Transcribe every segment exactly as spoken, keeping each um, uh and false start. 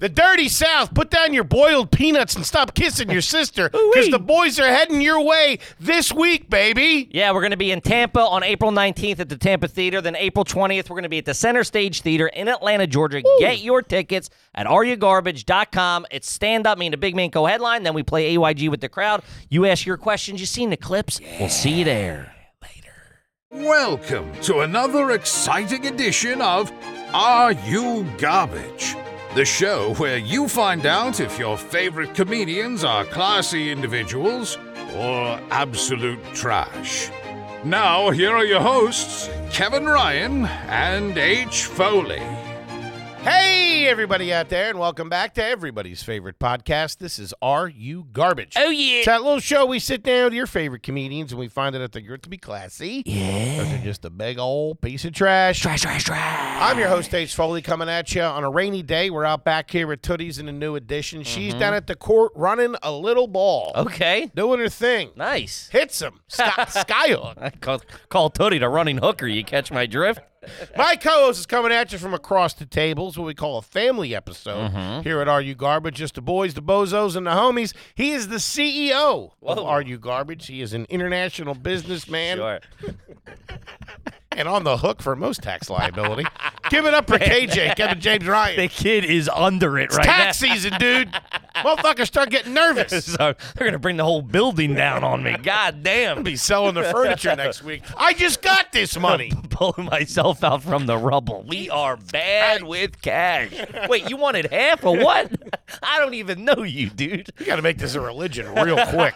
The Dirty South, put down your boiled peanuts and stop kissing your sister because the boys are heading your way this week, baby. Yeah, we're going to be in Tampa on April nineteenth at the Tampa Theater. Then April twentieth, we're going to be at the Center Stage Theater in Atlanta, Georgia. Woo. Get your tickets at are you garbage dot com. It's stand-up, me and the big man co-headline. Then we play A Y G with the crowd. You ask your questions. You seen the clips. Yeah. We'll see you there. Later. Welcome to another exciting edition of Are You Garbage? The show where you find out if your favorite comedians are classy individuals or absolute trash. Now, here are your hosts, Kevin Ryan and H. Foley. Hey, everybody out there, and welcome back to everybody's favorite podcast. This is Are You Garbage? Oh, yeah. It's that little show we sit down with your favorite comedians, and we find out if they're good to be classy. Yeah. Or they're just a big old piece of trash. Trash, trash, trash. I'm your host, H. Foley, coming at you on a rainy day. We're out back here at Tootie's in a new edition. She's Mm-hmm. down at the court running a little ball. Okay. Doing her thing. Nice. Hits him. Sky, skyhook. I call, call Tootie the running hooker. You catch my drift? My co-host is coming at you from across the tables, what we call a family episode Mm-hmm. here at Are You Garbage? Just the boys, the bozos, and the homies. He is the C E O of Whoa. Are You Garbage? He is an international businessman Sure. and on the hook for most tax liability. Give it up for K J, Kevin James Ryan. The kid is under it It's right tax now. season, dude. Motherfuckers start getting nervous. So they're going to bring the whole building down on me. God damn. I'll be selling the furniture next week. I just got this money. Pulling myself out from the rubble. We are bad with cash. Wait, you wanted half or what? I don't even know you, dude. You got to make this a religion real quick.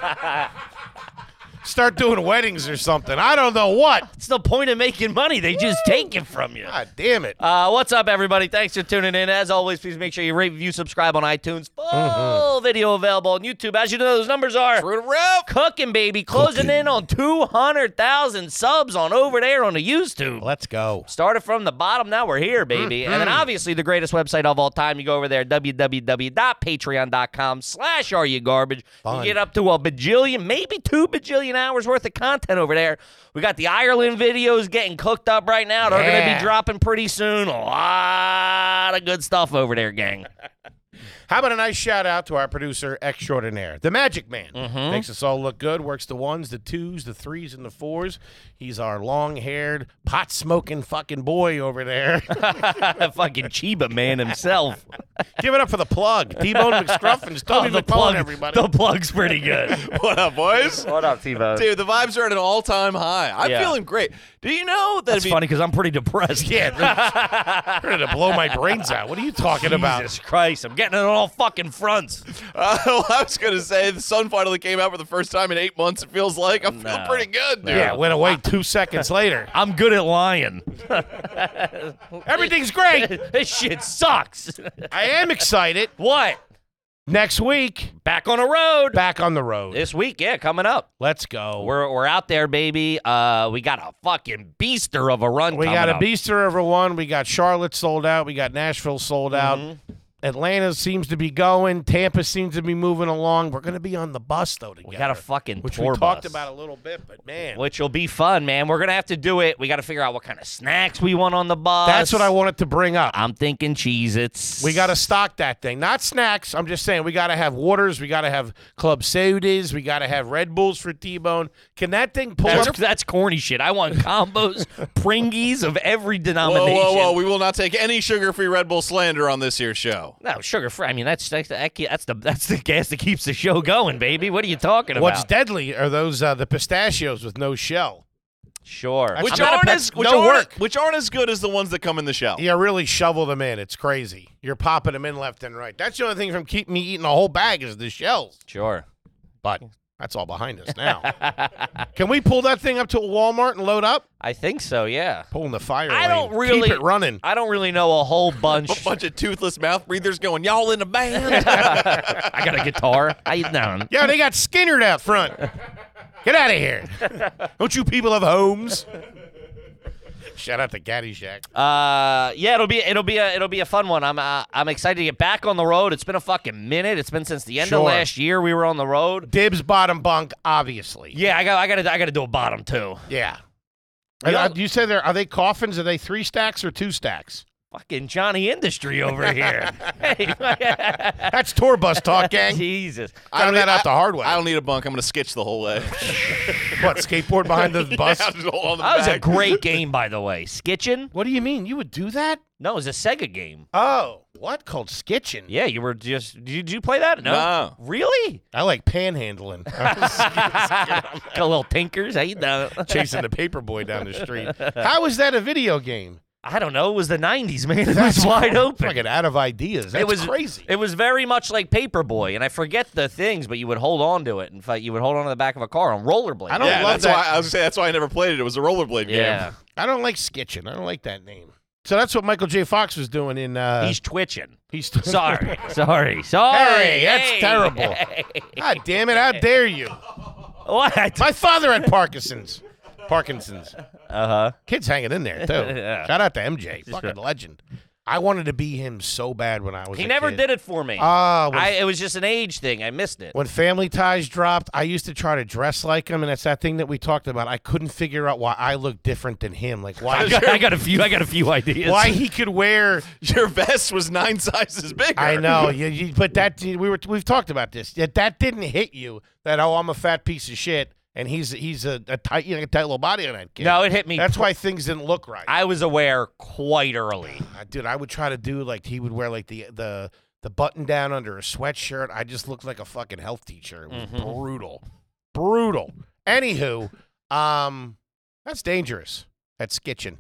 Start doing weddings or something. I don't know what. It's the point of making money. They just take it from you. God damn it. Uh, what's up, everybody? Thanks for tuning in. As always, please make sure you rate, review, subscribe on iTunes. Full mm-hmm. video available on YouTube. As you know, those numbers are cooking, baby. Closing Cooking. in on two hundred thousand subs on over there on the YouTube. Let's go. Started from the bottom. Now we're here, baby. Mm-hmm. And then obviously the greatest website of all time. You go over there, w w w dot patreon dot com slash are you garbage. Fun. You get up to a bajillion, maybe two bajillion hours worth of content over there. We got the Ireland videos getting cooked up right now. They're going to Yeah. be dropping pretty soon. A lot of good stuff over there, gang. How about a nice shout out to our producer extraordinaire, the Magic Man. Mhm. Makes us all look good. Works the ones, the twos, the threes, and the fours. He's our long-haired, pot-smoking fucking boy over there. Fucking Chiba man himself. Give it up for the plug. T-Bone McScruffins, Toby Oh, the McClellan, plug, everybody. the plug's pretty good. What up, boys? What up, T-Bone? Dude, the vibes are at an all-time high. I'm Yeah. feeling great. Do you know that That's it'd be- funny because I'm pretty depressed. Yeah, they're ready to blow my brains out. What are you talking about? Jesus Christ, I'm getting it on all fucking fronts. Uh, well, I was going to say the sun finally came out for the first time in eight months, it feels like. I'm feeling No. pretty good, dude. Yeah, went away two seconds later. I'm good at lying. Everything's great. This shit sucks. I am excited. What? Next week, Back on the road. back on the road. This week, yeah, coming up. Let's go. We're we're out there, baby. Uh, we got a fucking beaster of a run. We coming got a up. Beaster over one. We got Charlotte sold out. We got Nashville sold out. Mm-hmm. Atlanta seems to be going. Tampa seems to be moving along. We're going to be on the bus, though, together. We got a fucking Which tour we talked bus. about a little bit, but man. Which will be fun, man. We're gonna have to do it. We got to figure out what kind of snacks we want on the bus. That's what I wanted to bring up. I'm thinking Cheez-Its. We got to stock that thing. Not snacks. I'm just saying we got to have waters. We got to have club sodas. We got to have Red Bulls for T-Bone. Can that thing pull That's, up? that's corny shit. I want combos, Pringies of every Whoa, denomination. whoa, whoa. We will not take any sugar-free Red Bull slander on this here show. No, sugar free. I mean, that's that's the that's the that's the gas that keeps the show going, baby. What are you talking What's about? deadly are those uh, the pistachios with no shell. Sure. That's Which I'm not a aren't, pet- as, which, no aren't, work. which aren't as good as the ones that come in the shell. You really shovel them in. It's crazy. You're popping them in left and right. That's the only thing from keeping me eating a whole bag is the shells. Sure. But that's all behind us now. Can we pull that thing up to a Walmart and load up? I think so. Yeah. Pulling the fire I lane. don't really- Keep it running. I don't really know a whole bunch. A bunch of toothless mouth breathers going, y'all in a band? I got a guitar. How you doing? Yeah, they got Skinnered out front. Get out of here. Don't you people have homes? Shout out to Caddyshack. Uh, yeah, it'll be it'll be a it'll be a fun one. I'm uh, I'm excited to get back on the road. It's been a fucking minute. It's been since the end Sure. of last year we were on the road. Dibs bottom bunk, obviously. Yeah, I got I got to I got to do a bottom too. Yeah. You Uh, know- you said there are they coffins? Are they three stacks or two stacks? Fucking Johnny Industry over here. Hey, That's tour bus talk, gang. Jesus. Found that need- out the hard way. I don't need a bunk. I'm going to sketch the whole way. What, skateboard behind the bus? Yeah, just hold on the That was a back. great game, by the way. Skitchin'? What do you mean? You would do that? No, it was a Sega game. Oh, what? Called skitching? Yeah, you were just. Did you play that? No. No. Really? I like panhandling. Got a little tinkers. How you doing? Chasing the paper boy down the street. How is that a video game? I don't know. It was the nineties, man. It That's was wide open. Fucking out of ideas. That's it was crazy. It was very much like Paperboy, and I forget the things, but you would hold on to it. In fact, you would hold on to the back of a car on rollerblades. I don't Yeah, love that's that. why I was gonna say that's why I never played it. It was a rollerblade Yeah, game. I don't like skitching. I don't like that name. So that's what Michael J. Fox was doing in. Uh, he's twitching. he's Sorry, sorry, sorry. Hey, that's Hey. terrible. God damn it! How dare you? What? My father had Parkinson's. Parkinson's. Uh huh. Kid's hanging in there too. Yeah. Shout out to M J, fucking legend. I wanted to be him so bad when I was. He a never kid. did it for me. Ah, when, I, it was just an age thing. I missed it. when Family Ties dropped, I used to try to dress like him, and that's that thing that we talked about. I couldn't figure out why I looked different than him. Like I why? got, I got a few. I got a few ideas. why he could wear? Your vest was nine sizes bigger. I know, you, you, but that we were we've talked about this. That that didn't hit you. That oh, I'm a fat piece of shit, and he's he's a, a tight, you know, a tight little body on that kid. No, it hit me. That's why things didn't look right. I was aware quite early. I- Dude, I would try to do like he would wear like the the the button down under a sweatshirt. I just looked like a fucking health teacher. It was Mhm. brutal, brutal. Anywho, um, that's dangerous. That's skitching.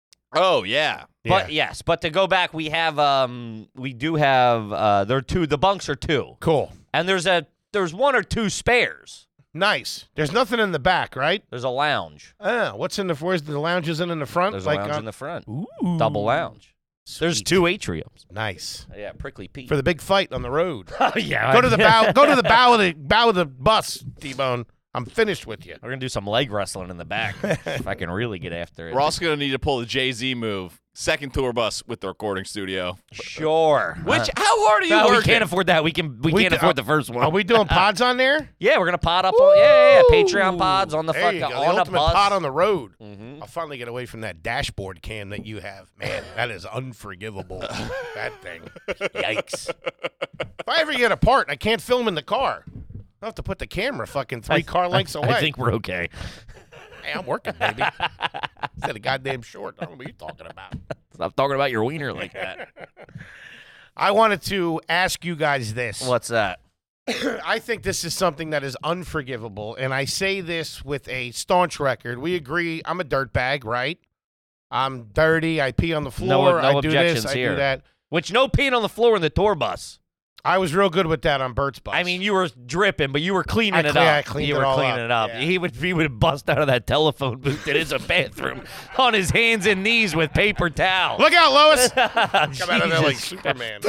Oh yeah. But yes, but to go back, we have um, we do have uh, there are two. The bunks are two, Cool, and there's a there's one or two spares. nice. There's nothing in the back, right? There's a lounge. Ah, what's in the where's the lounges in in the front? There's like a lounge on- in the front. Ooh, Double lounge. There's Sweet. two atriums. Nice Yeah, Prickly Pete. for the big fight on the road. oh yeah. Go to the bow. Go to the bow of the bow of the bus, T-Bone. I'm finished with you. We're gonna do some leg wrestling in the back if I can really get after it. We're also gonna need to pull the Jay-Z move. Second tour bus with the recording studio. Sure. Which Uh, how hard are you no, we working? can't afford that. We can. We, We can't ca- afford the first one. Are we doing pods on there? Yeah, we're gonna pod up. On, yeah, yeah, yeah. Patreon Ooh. pods on the There fucking you go. on the the ultimate bus. pod on the road. Mhm. I'll finally get away from that dashboard cam that you have. Man, that is unforgivable. That thing. Yikes. If I ever get a part, I can't film in the car. I'll have to put the camera fucking three I- car lengths I, away. I think we're okay. Hey, I'm working, baby. Instead of goddamn short. I don't know what you're talking about. Stop talking about your wiener like that. I wanted to ask you guys this. What's that? I think this is something that is unforgivable, and I say this with a staunch record. We agree. I'm a dirtbag, right? I'm dirty. I pee on the floor. no I do this. objections I here. do that. Which no peeing on the floor in the tour bus. I was real good with that on Bert's bus. I mean, you were dripping, but you were cleaning I it cle- up. I cleaned you it were all cleaning up, it up. yeah. He would he would bust out of that telephone booth that is a bathroom on his hands and knees with paper towels. look out, Lois! Come Come out of there like Superman.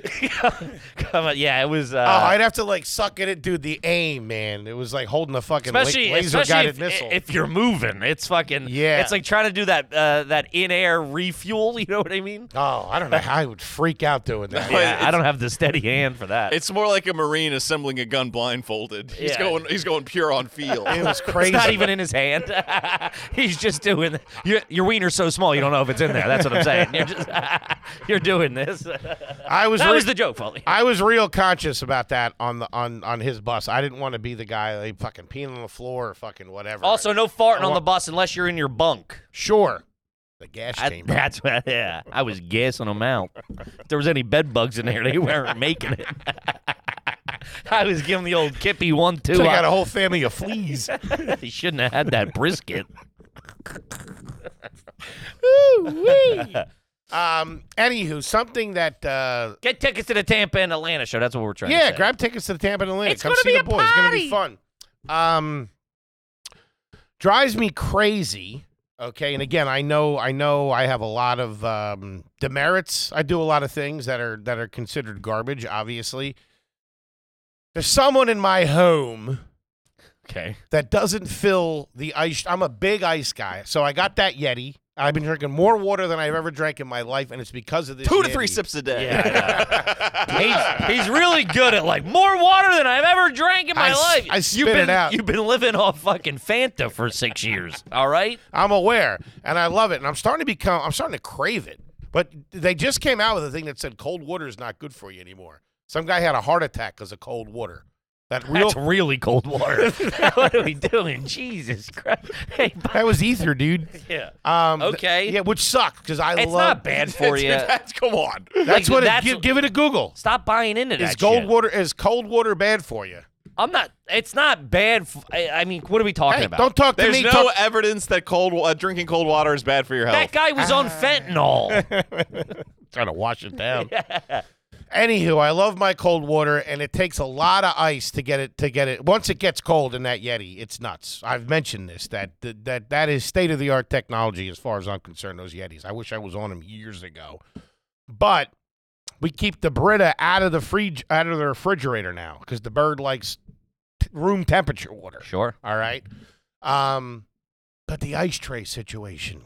Come on, yeah, it was. Uh, oh, I'd have to like suck at it, dude. The aim, man. It was like holding a fucking la- especially laser especially guided if, missile. if you're moving, it's fucking. Yeah. It's like trying to do that uh, that in air refuel. You know what I mean? oh, I don't know how I would freak out doing that. Yeah. Yeah, I it's- don't have the steady hand for that. It's more like a Marine assembling a gun blindfolded. He's Yeah. going he's going pure on feel. It was It's crazy. not even in his hand. He's just doing. Your, your wiener's so small, you don't know if it's in there. That's what I'm saying. You're just. You're doing this. I was That re- was the joke, Foley. I was real conscious about that on the on on his bus. I didn't want to be the guy like fucking peeing on the floor or fucking whatever. Also, no farting I on wa- the bus unless you're in your bunk. sure, the gas I, chamber. that's what. Yeah, I was gassing them out. If there was any bed bugs in there, they weren't making it. I was giving the old Kippy one two. I got a whole family of fleas. He shouldn't have had that brisket. Ooh-wee. um. Anywho, something that. Uh, Get tickets to the Tampa and Atlanta show. That's what we're trying to yeah, say. grab tickets to the Tampa and Atlanta. It's Come gonna see be the a boys. It's gonna be party. fun. Um. Drives me crazy. Okay, and again, I know, I know, I have a lot of um, demerits. I do a lot of things that are that are considered garbage. Obviously, there's someone in my home Okay. that doesn't fill the ice. I'm a big ice guy, so I got that Yeti. I've been drinking more water than I've ever drank in my life, and it's because of this. Two to Yeti. three sips a day. Yeah, he's, he's really good at like more water than I've ever drank in my I s- life. I you've spit been, it out. You've been living off fucking Fanta for six years. All right. I'm aware, and I love it, and I'm starting to become. I'm starting to crave it. But they just came out with a thing that said cold water is not good for you anymore. Some guy had a heart attack because of cold water. That real That's really cold water. What are we doing? Jesus Christ. Hey, that was ether, dude. yeah. Um, Okay. th- yeah, which sucked because I It's love. not bad for you. That's, come on. That's Like, what. that's- it, give, give it a Google. Stop buying into that Is cold shit. water is cold water bad for you? I'm not. It's not bad. F- I, I mean, what are we talking Hey, about? don't talk to There's me. no talk- evidence that cold uh, drinking cold water is bad for your health. That guy was on fentanyl. Trying to wash it down. Anywho, I love my cold water, and it takes a lot of ice to get it to get it. Once it gets cold in that Yeti, it's nuts. I've mentioned this that that that, that is state of the art technology as far as I'm concerned. Those Yetis. I wish I was on them years ago, but we keep the Brita out of the free out of the refrigerator now because the bird likes t- room temperature water. Sure. All right, um, but the ice tray situation,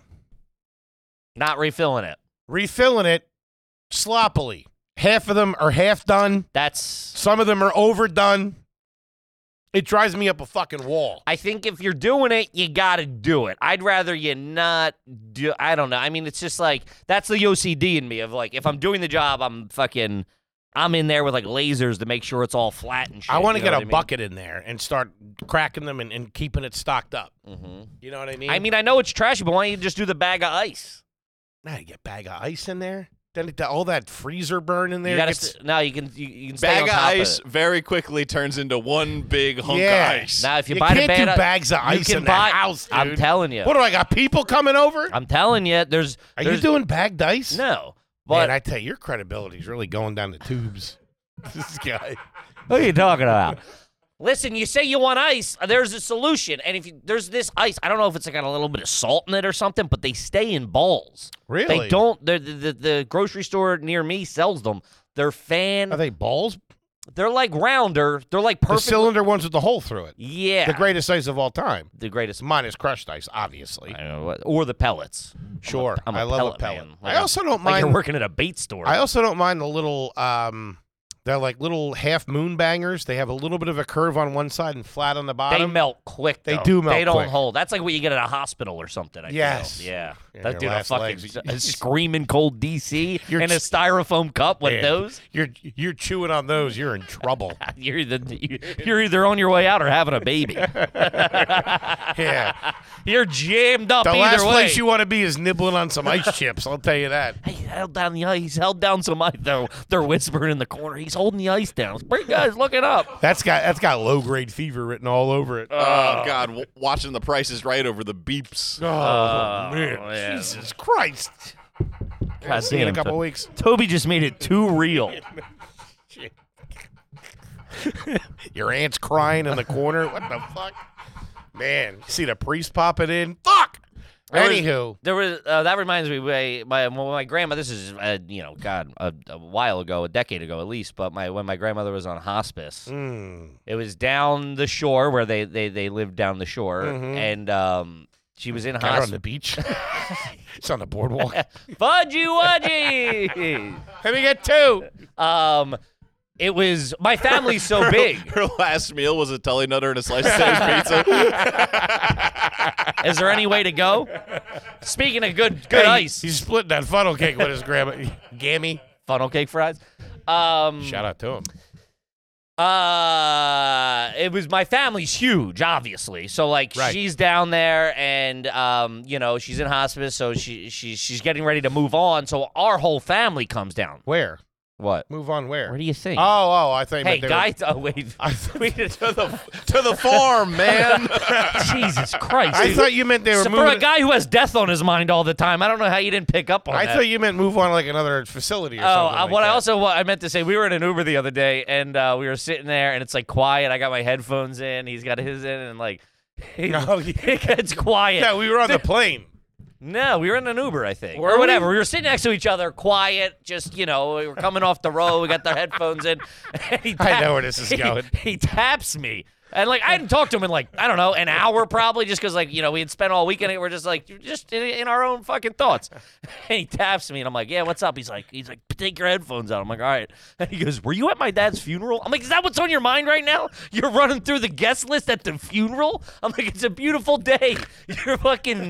Not refilling it. refilling it sloppily. Half of them are half done. That's. Some of them are overdone. It drives me up a fucking wall. I think if you're doing it, you got to do it. I'd rather you not do. I don't know. I mean, it's just like that's the O C D in me of like if I'm doing the job, I'm fucking. I'm in there with like lasers to make sure it's all flat and shit. I want to you know get a what I mean? bucket in there and start cracking them and, and keeping it stocked up. Mhm. You know what I mean? I mean, I know it's trashy, but why don't you just do the bag of ice? now you get a bag of ice in there. Then it, all that freezer burn in there. You gotta gets, st- no, you can you, you can stay Bag on of top ice Of it. very quickly turns into one big hunk Yeah. of ice. Now, if you, you buy can't the bag do of, bags of you ice can in buy, the house, dude. I'm telling you. What do I got? People coming over? I'm telling you. There's. Are there's you doing bagged ice? no? Man, But I tell you, your credibility is really going down the tubes. This guy. what are you talking about? Listen, you say you want ice. There's a solution, and if you, there's this ice, I don't know if it's got a little bit of salt in it or something, but they stay in balls. Really? They don't. The the, the grocery store near me sells them. They're fan. Are they balls? They're like rounder. They're like The perfect. cylinder ones with the hole through it. Yeah. The greatest ice of all time. The greatest. Minus crushed ice, obviously. I don't know what, or the pellets. Sure. I'm a I love pellet a pellet. man. I Like a- also don't Like mind. you're working at a bait store. I also don't mind the little. Um, they're like little half moon bangers. They have a little bit of a curve on one side and flat on the they bottom. melt quick. They though. do melt They don't quick. hold. That's like what you get at a hospital or something. I Yes. Feel. Yeah. Yeah, that your dude a last fucking legs. a screaming cold D C You're in a ch- styrofoam cup with Man, those. You're you're chewing on those. You're in trouble. You're either you're either on your way out or having a baby. Yeah. You're jammed up The either last way. place you want to be is nibbling on some ice chips. I'll tell you that. Hey, he held down the ice. He's held down some ice. They're, they're whispering in the corner. He's holding the ice down. Bring guys, look it up. That's got that's got low grade fever written all over it. Oh, God. W- watching the prices right over the beeps. Oh, Oh, man, yeah. Jesus Christ! God See you in a damn, couple To- weeks. Toby just made it too real. Your aunt's crying in the corner. What the fuck? Man, you see the priest popping in? Fuck! There was- Anywho. There was uh, that reminds me. My my, when my grandma. This is uh, you know, God, a, a while ago, a decade ago at least. But my when my grandmother was on hospice, Mm. it was down the shore where they they, they lived down the shore, Mhm. and um, she was in Got her on hospice. the beach. It's on the boardwalk. Fudgy wudgy. Let me get two. um, it was my family's so big. Her last meal was a Tully Nutter and a slice of Sam's pizza. Is there any way to go? Speaking of good good Hey, ice, He's splitting that funnel cake with his grandma. Gammy. funnel cake fries. Um, Shout out to him. Uh, it was my family's huge, obviously. So like Right. she's down there, and um, you know she's in hospice, so she she's she's getting ready to move on. So our whole family comes down. Where? What? Move on where? Where do you think? Oh, oh, I thought you hey, meant they guys! Oh wait, I th- we did- to the to the farm, man. Jesus Christ! I thought you meant they were so for moving. a guy who has death on his mind all the time, I don't know how you didn't pick up on I that. thought you meant move on like another facility or Oh, something. uh, like what I that. also what I meant to say, we were in an Uber the other day, and uh, we were sitting there, and it's like quiet. I got my headphones in, he's got his in, and like he, Oh, yeah. it gets quiet. Yeah, we were on the plane. No, we were in an Uber, I think, Were or we? whatever. We? were sitting next to each other, quiet, just you know, we were coming off the road. We got the headphones in. And he I tap- know where this is he- going. He taps me, and like I hadn't talked to him in like I don't know an hour probably, just because like you know we had spent all weekend. We're just like just in, in our own fucking thoughts. And he taps me, and I'm like, yeah, what's up? He's like, he's like, take your headphones out. I'm like, all right. And he goes, were you at my dad's funeral? I'm like, is that what's on your mind right now? You're running through the guest list at the funeral? I'm like, it's a beautiful day. You're fucking.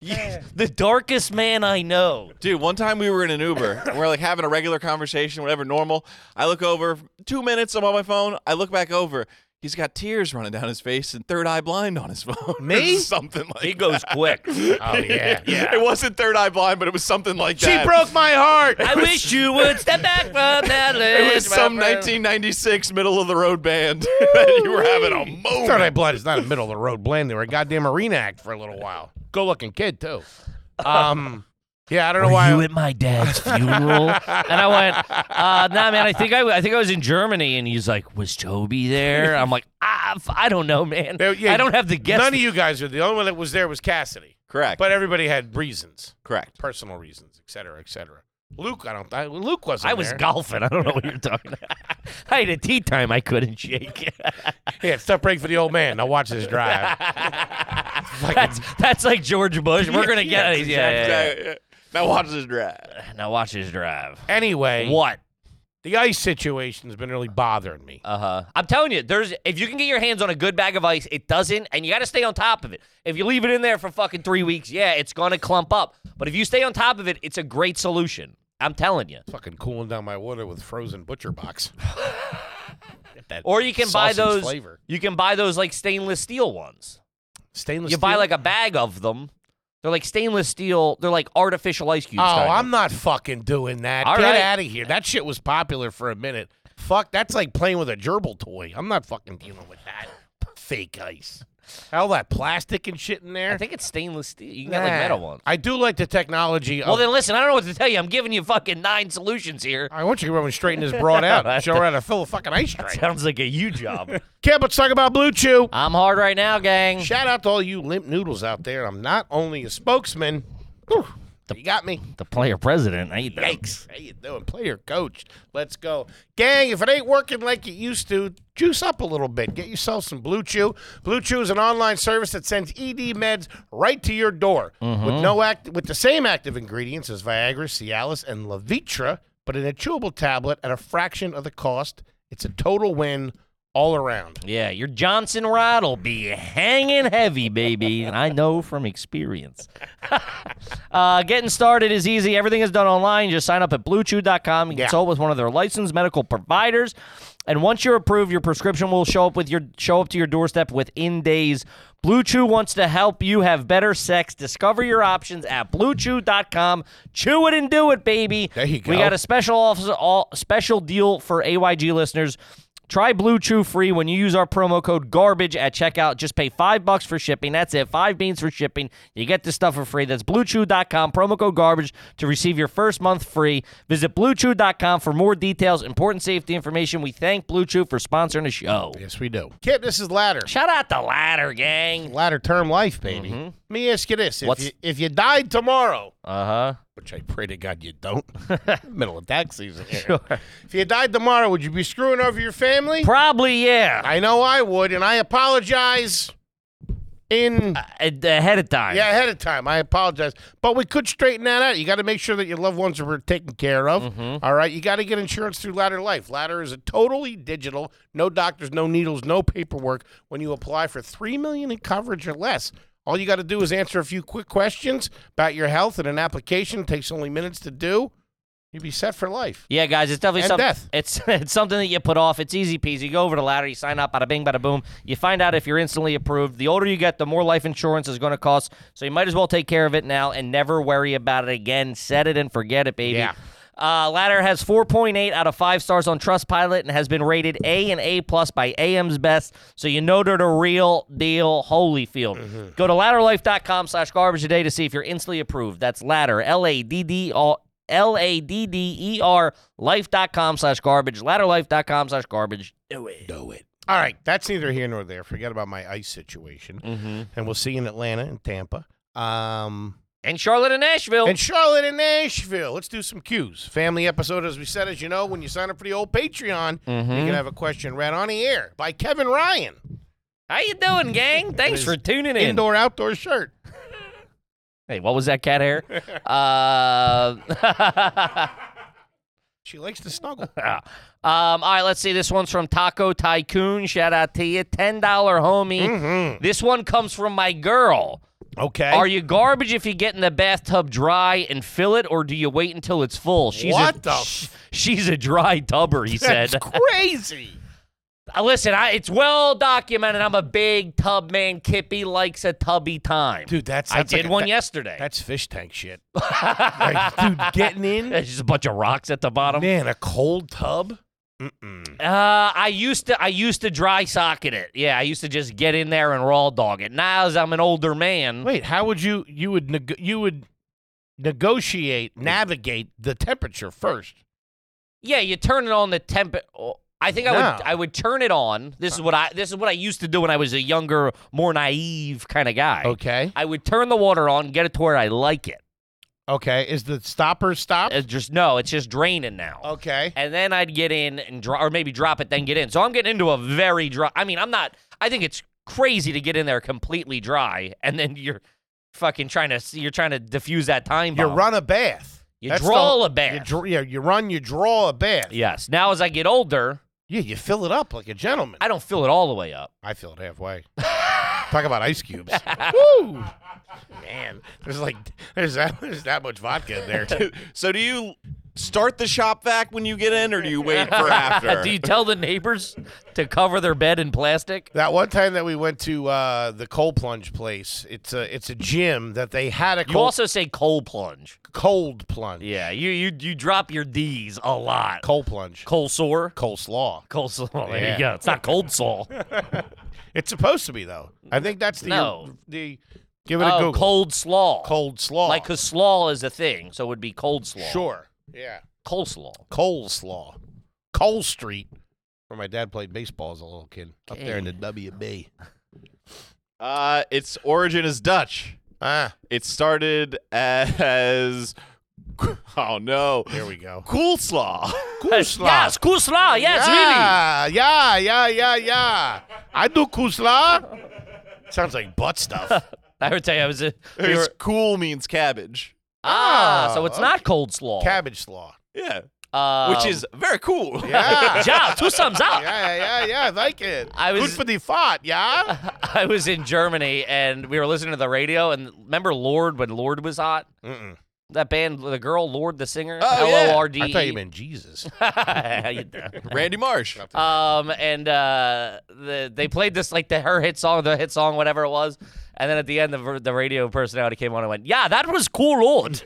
Yeah, the darkest man I know. Dude, one time we were in an Uber and we're like having a regular conversation, whatever, normal. I look over, two minutes, I'm on my phone. I look back over. He's got tears running down his face and third eye blind on his phone. Me? Something like He goes that. quick. Oh, yeah. Yeah. It wasn't third eye blind, but it was something like She that. broke my heart. I wish you would step back from that list. It was some nineteen ninety-six middle of the road band that you were having a moment. Third Eye Blind is not a middle of the road blend. They were a goddamn arena act for a little while. Good looking kid too. Um, yeah, I don't know Were why. you at my dad's funeral? And I went, uh, nah, man. I think I, I think I was in Germany, and he's like, was Toby there? I'm like, ah, f- I don't know, man. Yeah, yeah, I don't have the guess. None of you guys are. The only one that was there was Cassidy. Correct. But everybody had reasons, Correct. personal reasons, et cetera, et cetera. Luke, I don't. I, Luke wasn't. I was there. golfing. I don't know what you're talking about. I had a tea time I couldn't shake. Yeah, stop break for the old man. Now watch this drive. that's that's like George Bush. We're gonna Yeah, get it. Yeah, yeah, yeah. Yeah, yeah. Now watch this drive. Now watch his drive. Anyway, What? the ice situation's been really bothering me. Uh huh. I'm telling you, there's if you can get your hands on a good bag of ice, it doesn't, and you got to stay on top of it. If you leave it in there for fucking three weeks, yeah, it's gonna clump up. But if you stay on top of it, it's a great solution. I'm telling you. Fucking cooling down my water with frozen butcher box. Get that Or you can buy sausage those. flavor. You can buy those like stainless steel ones. Stainless You steel. buy like a bag of them. They're like stainless steel. They're like artificial ice cubes. Oh, kind of. I'm not fucking doing that. All Get right. out of here. That shit was popular for a minute. Fuck, that's like playing with a gerbil toy. I'm not fucking dealing with that. Fake ice. All that plastic and shit in there. I think it's stainless steel. You can get like Nah. metal ones. I do like the technology. Well, of, then listen. I don't know what to tell you. I'm giving you fucking nine solutions here. I want you to go and straighten this broad out. Show her how to fill a fucking ice tray. Sounds like a you job. Okay, let's talk about Blue Chew. I'm hard right now, gang. Shout out to all you limp noodles out there. I'm not only a spokesman. Whew, you got me. The player president. I eat that. Yikes. How you doing? Player coach. Let's go. Gang, if it ain't working like it used to, juice up a little bit. Get yourself some Blue Chew. Blue Chew is an online service that sends E D meds right to your door with no act with the same active ingredients as Viagra, Cialis, and Levitra, but in a chewable tablet at a fraction of the cost. It's a total win all around. Yeah, your Johnson rod will be hanging heavy, baby. And I know from experience. uh, getting started is easy. Everything is done online. You just sign up at blue chew dot com and Yeah. consult with one of their licensed medical providers. And once you're approved, your prescription will show up with your show up to your doorstep within days. Blue Chew wants to help you have better sex. Discover your options at blue chew dot com. Chew it and do it, baby. There you go. We got a special office, all, special deal for A Y G listeners. Try Blue Chew free when you use our promo code GARBAGE at checkout. Just pay five bucks for shipping. That's it. Five beans for shipping. You get this stuff for free. That's blue chew dot com. Promo code GARBAGE to receive your first month free. Visit blue chew dot com for more details, important safety information. We thank Blue Chew for sponsoring the show. Yes, we do. Kip, this is Ladder. Shout out the Ladder Gang. Ladder term life, baby. Let me ask you this. If What's- you, if you died tomorrow, Uh-huh. which I pray to God you don't, middle of tax season here. Sure. If you died tomorrow, would you be screwing over your family? Probably, yeah. I know I would, and I apologize in Uh, ahead of time. yeah ahead of time. I apologize, but we could straighten that out. You got to make sure that your loved ones are taken care of. Mm-hmm. All right, you got to get insurance through Ladder Life. Ladder is a totally digital, no doctors, no needles, no paperwork. When you apply for three million in coverage or less, all you got to do is answer a few quick questions about your health, and an application it takes only minutes to do. You'd be set for life. Yeah, guys, it's definitely And something. death. It's it's something that you put off. It's easy peasy. You go over to Ladder, you sign up, bada bing, bada boom. You find out if you're instantly approved. The older you get, the more life insurance is going to cost. So you might as well take care of it now and never worry about it again. Set it and forget it, baby. Yeah. Uh, Ladder has four point eight out of five stars on Trustpilot and has been rated A and A plus by A M's Best, so you know they're the real deal. Holyfield. Mm-hmm. Go to ladderlife dot com slash garbage today to see if you're instantly approved. That's Ladder, L A D D L A D D E R, life dot com slash garbage, ladderlife dot com slash garbage. Do it. Do it. All right, that's neither here nor there. Forget about my ice situation, Mm-hmm. and we'll see you in Atlanta and Tampa. Um, And Charlotte and Nashville. And Charlotte and Nashville. Let's do some cues. Family episode, as we said, as you know, when you sign up for the old Patreon, Mm-hmm. you can have a question read on the air by Kevin Ryan. How you doing, gang? Thanks His for tuning in. Indoor, outdoor shirt. Hey, what was that cat hair? uh, She likes to snuggle. um, all right, let's see. This one's from Taco Tycoon. Shout out to you. ten dollar homie. Mhm. This one comes from my girl. Okay. Are you garbage if you get in the bathtub dry and fill it, or do you wait until it's full? She's What a, the sh- She's a dry tubber, he That's said. crazy. Uh, Listen, I, it's well documented. I'm a big tub man. Kippy likes a tubby time. Dude, that's, I that's did like a- one that- yesterday. That's fish tank shit. Like, dude, getting in, There's just a bunch of rocks at the bottom. man, a cold tub. Mm-mm. Uh, I used to I used to dry socket it. Yeah, I used to just get in there and raw dog it. Now as I'm an older man, Wait, how would you you would neg- you would negotiate navigate the temperature first? yeah, you turn it on the temp. I think I No. would I would turn it on. This is what I this is what I used to do when I was a younger, more naive kind of guy. Okay. I would turn the water on, get it to where I like it. Okay. Is the stopper stopped? It's just no, it's just draining now. Okay. And then I'd get in and drop, or maybe drop it, then get in. So I'm getting into a very dry. I mean, I'm not. I think it's crazy to get in there completely dry, and then you're fucking trying to you're trying to diffuse that time You bomb. run a bath. You That's draw the- a bath. You dr- yeah, you run, you draw a bath. Yes. Now as I get older, Yeah, you fill it up like a gentleman. I don't fill it all the way up. I fill it halfway. Talk about ice cubes. Woo! Man, there's like there's that there's that much vodka in there. So do you start the shop vac when you get in, or do you wait for after? Do you tell the neighbors to cover their bed in plastic? That one time that we went to uh, the cold plunge place, it's a it's a gym that they had a You cold, also say cold plunge. cold plunge. Yeah, you you you drop your D's a lot. Cold plunge. Cold sore. Coleslaw. Coleslaw. There Yeah. you go. It's not cold slaw. It's supposed to be though. I think that's the No. the give it a Oh, Google. cold slaw. Cold slaw. Like, because slaw is a thing, so it would be cold slaw. Sure. Yeah. Coleslaw. Coleslaw. Cole Street, where my dad played baseball as a little kid, up there in the W B. Uh, its origin is Dutch. Ah, It started as oh no, there we go. coolslaw. Coleslaw. Yes, coleslaw. Yes, really. yeah, yeah, yeah, yeah, yeah. I do coleslaw. Sounds like butt stuff. I would tell you, I was a. We Because were, cool means cabbage. ah, so it's Oh, not cold slaw. Cabbage slaw. Yeah, Um, which is very cool. Yeah. yeah, two thumbs up. Yeah, yeah, yeah. I like it. I was- Good for the fought, yeah? I was in Germany and we were listening to the radio, and remember Lord when Lord was hot? Mm-mm. That band, the girl Lord, the singer, Oh, L yeah. O R D E. I thought you meant Jesus. Randy Marsh. Um, and uh, the they played this like the her hit song, the hit song, whatever it was, and then at the end, the the radio personality came on and went, "Yeah, that was cool, Lord."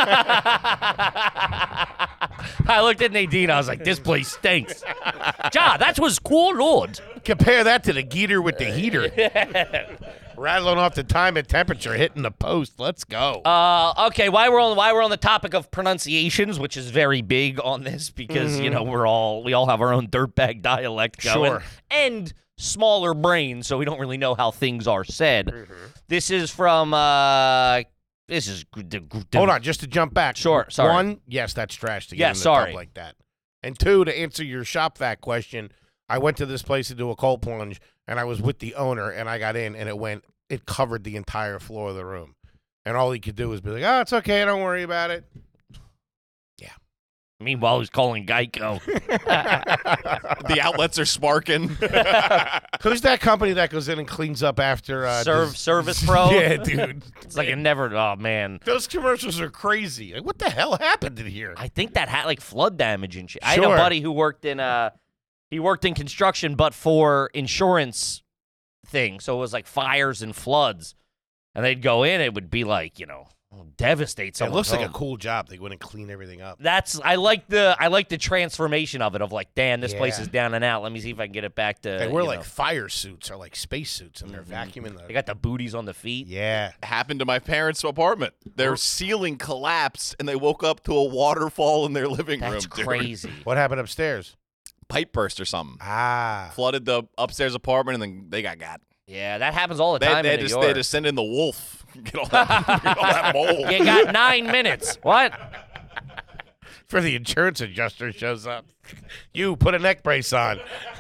I looked at Nadine. I was like, "This place stinks." Yeah, that was cool, Lord. Compare that to the Geeter with the heater. Rattling off the time and temperature, hitting the post. Let's go. Uh, okay, why we're on why we're on the topic of pronunciations, which is very big on this because you know we're all we all have our own dirtbag dialect going, Sure. and smaller brains, so we don't really know how things are said. This is from uh, this is Hold on, just to jump back. Sure, sorry. One, yes, that's trash to get Yeah, in the sorry. tub like that. And two, to answer your shop vac question, I went to this place to do a cold plunge, and I was with the owner, and I got in, and it went, it covered the entire floor of the room. And all he could do was be like, oh, it's okay, don't worry about it. Meanwhile, he's calling Geico. The outlets are sparking. Who's that company that goes in and cleans up after? Uh, Serve dis- Service Pro. Yeah, dude. It's like a never. Oh man, Those commercials are crazy. Like, what the hell happened in here? I think that had like flood damage and shit. I had a Sure. buddy who worked in uh, he worked in construction, but for insurance thing. So it was like fires and floods, and they'd go in. It would be like you know devastate It someone. looks like a cool job. They went and clean everything up. That's I like the I like the transformation of it of like damn this place Yeah. is down and out. Let me see if I can get it back to. They wear you like know. fire suits or like space suits, and they're vacuuming the. They got the booties on the feet. yeah. Happened to my parents' apartment. Their ceiling collapsed, and they woke up to a waterfall in their living That's room. dude. crazy. What happened upstairs? Pipe burst or something. Ah. Flooded the upstairs apartment, and then they got got. Yeah, that happens all the They, time they, in had New to, York. they had to send in the wolf. Get all that, get all that mold. You got nine minutes. What? For the insurance adjuster shows up. You put a neck brace on.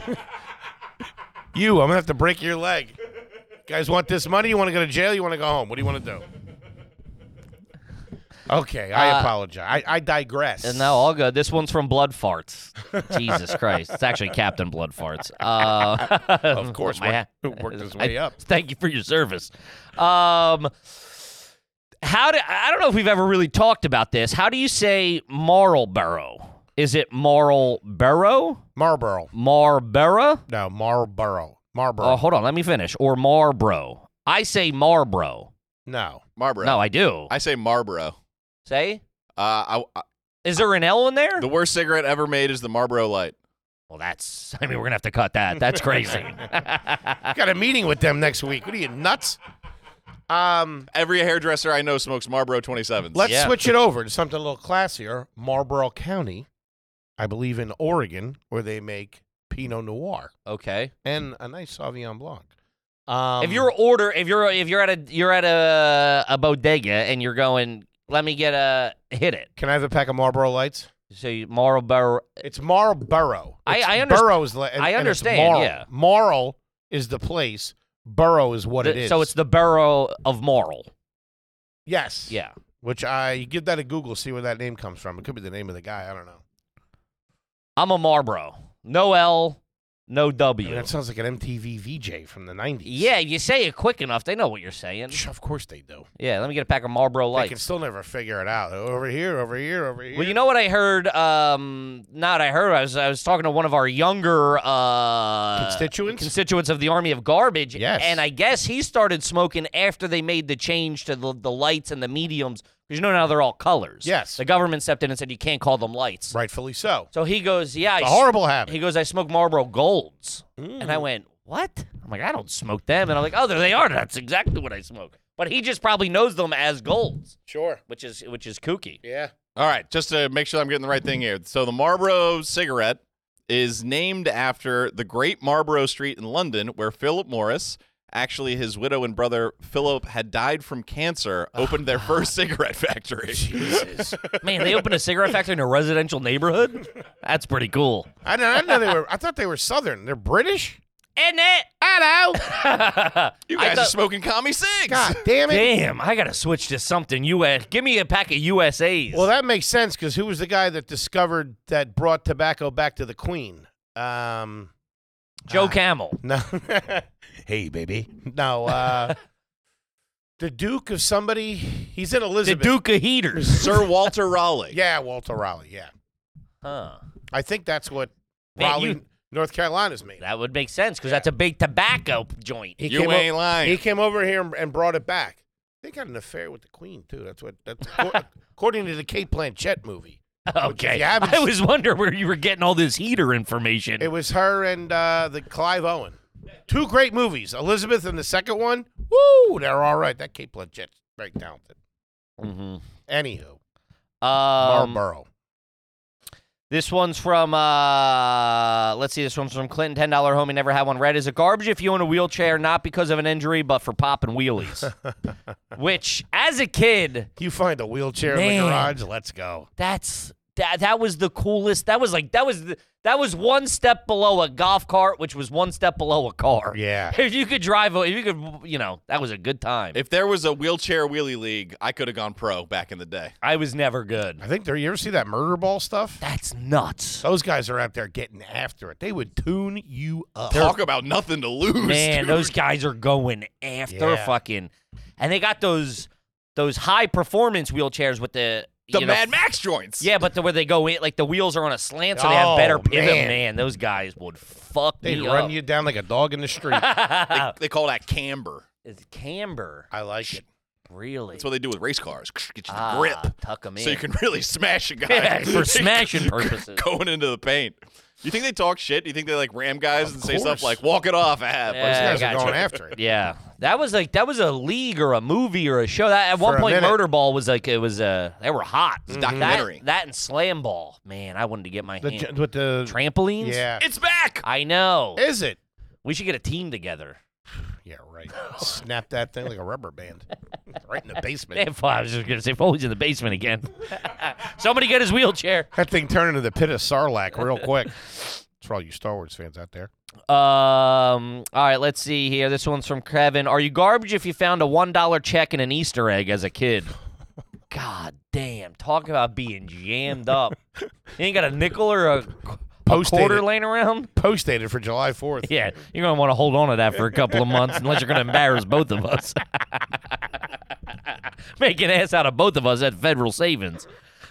You, I'm gonna have to break your leg. Guys want this money? You want to go to jail? You want to go home? What do you want to do? Okay, I Uh, apologize. I, I digress. And now all good. This one's from Blood Farts. Jesus Christ. It's actually Captain Blood Farts. Uh, of course, my worked, worked his way I- up. Thank you for your service. Um, how do I don't know if we've ever really talked about this. How do you say Marlboro? Is it Marlboro? Marlboro. Marlboro? No, Marlboro. Marlboro. Oh, hold on. Let me finish. Or Marlboro. I say Marlboro. No. Marlboro. No, I do. I say Marlboro. Say? Uh, I, I, Is there an L in there? the worst cigarette ever made is the Marlboro Light. Well, that's, I mean, we're going to have to cut that. That's crazy. Got a meeting with them next week. What are you, nuts? Um, Every hairdresser I know smokes Marlboro twenty-sevens. let's Yeah. switch it over to something a little classier. Marlboro County, I believe in Oregon, where they make Pinot Noir Okay. and a nice Sauvignon Blanc. Um, If you're order, if you're if you're at a you're at a a bodega and you're going, let me get a hit it. can I have a pack of Marlboro Lights? So you, Marlboro. It's Marlboro. I- It's I underst- Burroughs li- and- I and it's understand, Marl. yeah. Marl is the place. Borough is what it the- is. So it's the borough of Marl. yes. Yeah. Which I you give that a Google, see where that name comes from. It could be the name of the guy. I don't know. I'm a Marlboro. No L, no I W. mean, that sounds like an M T V V J from the nineties. Yeah, if you say it quick enough, they know what you're saying. Of course they do. Yeah, let me get a pack of Marlboro They can Lights. still never figure it out. Over here, over here, over here. Well, you know what I heard? Um, not I heard. I was I was talking to one of our younger uh, Constituents? constituents of the Army of Garbage. Yes. And I guess he started smoking after they made the change to the, the lights and the mediums. Because you know now they're all colors. Yes. The government stepped in and said you can't call them lights. Rightfully so. So he goes, yeah. It's I a s- horrible habit. He goes, I smoke Marlboro Golds. Mm. And I went, what? I'm like, I don't smoke them. And I'm like, oh, there they are. That's exactly what I smoke. But he just probably knows them as Golds, Sure. which is which is kooky. Yeah. All right, just to make sure I'm getting the right thing here. So the Marlboro cigarette is named after the Great Marlborough Street in London, where Philip Morris, actually his widow and brother Philip, had died from cancer, opened their first cigarette factory. Jesus. Man, they opened a cigarette factory in a residential neighborhood? That's pretty cool. I didn't I didn't know they were. I thought they were Southern. They're British. Isn't it? Hello. You I guys thought- are smoking commie cigs. God damn it. Damn, I got to switch to something U S. Give me a pack of U S As. Well, that makes sense because who was the guy that discovered that brought tobacco back to the Queen? Um, Joe ah. Camel. No. Hey, baby. No. Uh, the Duke of somebody. He's in The Elizabeth. Duke of Heaters. Sir Walter Raleigh. Yeah, Walter Raleigh. Yeah. Huh. I think that's what Man, Raleigh, you- North Carolina's made. That would make sense because that's a big tobacco joint. He You came ain't o- lying. He came over here and, and brought it back. They got an affair with the Queen too. That's what. That's acco- according to the Kate Blanchett movie. Okay. you haven't I s- was wondering where you were getting all this heater information. It was her and uh, the Clive Owen. Two great movies. Elizabeth and the second one. Woo, they're all right. That Kate Blanchett's very talented. mm-hmm. Anywho, Um, Marlboro. This one's from, uh, let's see, this one's from Clinton, ten dollar homie, never had one. Red, is it garbage if you own a wheelchair, not because of an injury, but for popping wheelies? Which, as a kid, You find a wheelchair in Man. the garage. Let's go. that's, that, that was the coolest. That was like, that was, the, that was one step below a golf cart, which was one step below a car. Yeah. If you could drive, a- if you could, you know, that was a good time. If there was a wheelchair wheelie league, I could have gone pro back in the day. I was never good. I think there. You ever see that murder ball stuff? That's nuts. Those guys are out there getting after it. They would tune you up. Talk about nothing to lose, Man, dude. those guys are going after Yeah. fucking, and they got those those high performance wheelchairs with the the you know, Mad Max joints. Yeah, but the, where they go in, like the wheels are on a slant, so they have Oh, better pivot. Man. man. those guys would fuck They'd me run up. you down like a dog in the street. They, they call that camber. It's camber, I like it. really. That's what they do with race cars. Get you the ah, grip, tuck them in. so you can really smash a guy Yeah, for smashing purposes. going into the paint. You think they talk shit? Do you think they like ram guys Of and say stuff course. like "walk it off"? I have. Yeah. Those I guys are gotcha. going after it. Yeah, that was like that was a league or a movie or a show. That at one For a point, minute. Murder Ball was like it was uh they were hot. It's a documentary. That, that and Slam Ball, man, I wanted to get my The, hand. j- with the Trampolines. yeah. It's back. I know. Is it? We should get a team together. Yeah, right. Snap that thing like a rubber band. Right in the basement. Man, I was just gonna say Foley's in the basement again. Somebody get his wheelchair. That thing turned into the pit of Sarlacc real quick. It's for all you Star Wars fans out there. Um. All right. Let's see here. This one's from Kevin. Are you garbage if you found a one dollar check and an Easter egg as a kid? God damn, talk about being jammed up. You ain't got a nickel or a, a Post quarter dated. laying around? Post dated for July fourth. Yeah, you're going to want to hold on to that for a couple of months unless you're going to embarrass both of us. Make an ass out of both of us at Federal Savings.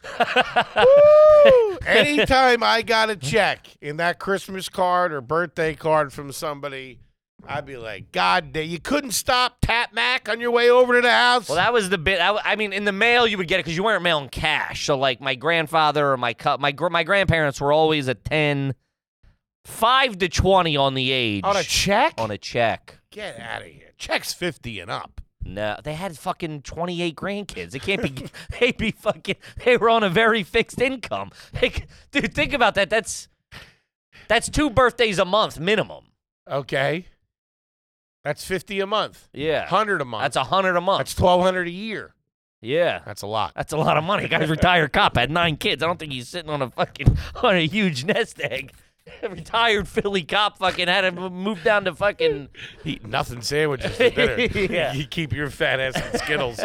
Woo! Anytime I got a check in that Christmas card or birthday card from somebody, I'd be like, God damn, you couldn't stop Tap Mac on your way over to the house? Well, that was the bit. I, I mean, in the mail, you would get it because you weren't mailing cash. So, like, my grandfather or my cu- my gr- my grandparents were always a ten, five to twenty on the age. on a check? On a check. Get out of here. Check's fifty and up. No, they had fucking twenty-eight grandkids. They can't be. They be fucking. They were on a very fixed income. Like, dude, think about that. That's that's two birthdays a month minimum. Okay. That's fifty a month. Yeah, one hundred a month. that's a hundred a month. That's twelve hundred a year. yeah, That's a lot. that's a lot of money. Guy's retired cop had nine kids. I don't think he's sitting on a fucking on a huge nest egg. A retired Philly cop fucking had to move down to fucking. Eat nothing sandwiches for dinner. Yeah. You keep your fat ass in Skittles.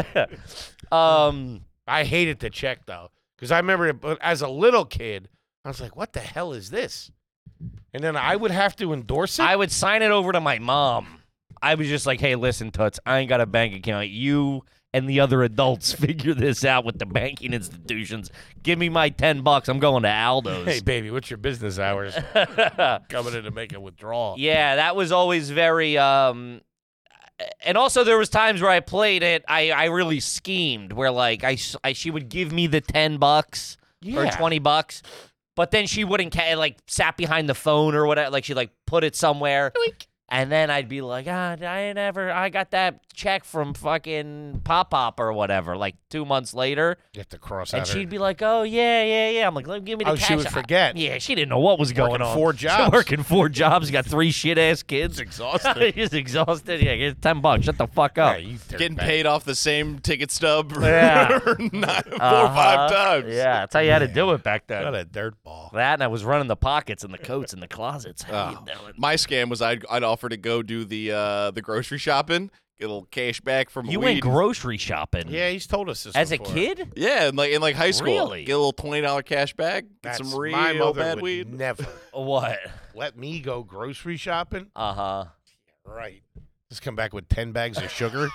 Um, I hated the check, though, because I remember it, but as a little kid, I was like, what the hell is this? And then I would have to endorse it? I would sign it over to my mom. I was just like, hey, listen, Toots, I ain't got a bank account. You and the other adults figure this out with the banking institutions. Give me my ten bucks. I'm going to Aldo's. Hey, baby, what's your business hours? Coming in to make a withdrawal. Yeah, that was always very. Um, and also, there was times where I played it. I, I really schemed, where like I, I she would give me the ten bucks or Yeah. twenty bucks, but then she wouldn't ca- like sat behind the phone or whatever. Like she like put it somewhere. And then I'd be like, ah, I never, I got that check from fucking Pop Pop or whatever, like two months later. You have to cross And out her. she'd be like, oh, yeah, yeah, yeah. I'm like, let me give me the Oh, cash. she would forget. Yeah, she didn't know what was going Working on. four She's jobs. working four jobs. Got three shit-ass kids. It's exhausting. He's exhausted. Yeah, get ten bucks. Shut the fuck Yeah, up. you Getting dirtbag. paid off the same ticket stub Yeah. not four or Uh-huh. five times. Yeah, that's how you had to do it back then. What a dirt ball. That, and I was running the pockets and the coats and the closets. How you Oh, doing? my scam was I'd, I'd offer to go do the uh, the grocery shopping, get a little cash back from You weed. went grocery shopping. Yeah, he's told us this As a before. kid? yeah, in like in like high school, Really? get a little twenty dollar cash back, get That's, some real my mother bad would weed. never What? let me go grocery shopping. Uh-huh. Right. Just come back with ten bags of sugar.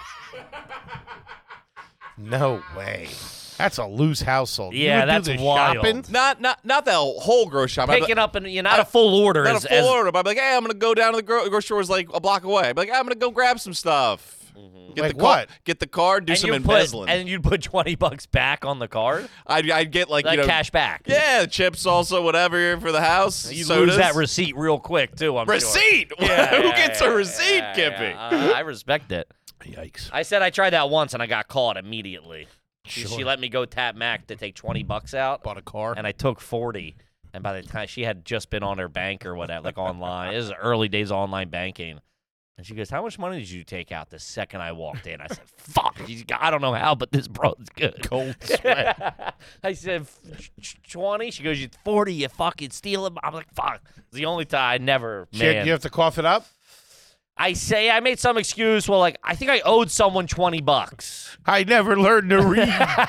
No way. That's a loose household. You Yeah, would do that's the wild. shopping? Not not not that whole grocery shop. I'd be- Picking up, and you're not a full order. not as, a full as- order, but I'd be like, hey, I'm gonna go down to the gro- grocery store, is like a block away. I'd be like, hey, I'm gonna go grab some stuff. Get Like the car- what? Get the card, do and some you embezzling. put, and you'd put twenty bucks back on the card, I'd, I'd get like like you know, cash back. yeah, chips, also whatever for the house. You sodas. lose that receipt real quick too. I'm sure. receipt. Yeah, Who yeah, gets yeah, a receipt, yeah, Kippy? yeah. Uh, I respect it. Yikes. I said I tried that once and I got caught immediately. She, Sure. she let me go tap Mac to take twenty bucks out, Bought a car. and I took forty. And by the time she had just been on her bank or whatever, like online, it was the early days of online banking. And she goes, "How much money did you take out the second I walked in?" I said, "Fuck, she's got, I don't know how, but this bro is good." Cold sweat. I said, twenty. She goes, "You forty, you fucking steal it." I'm like, "Fuck." It's the only time I never, Shit, man. you have to cough it up? I say I made some excuse. Well, like I think I owed someone twenty bucks. I never learned to read.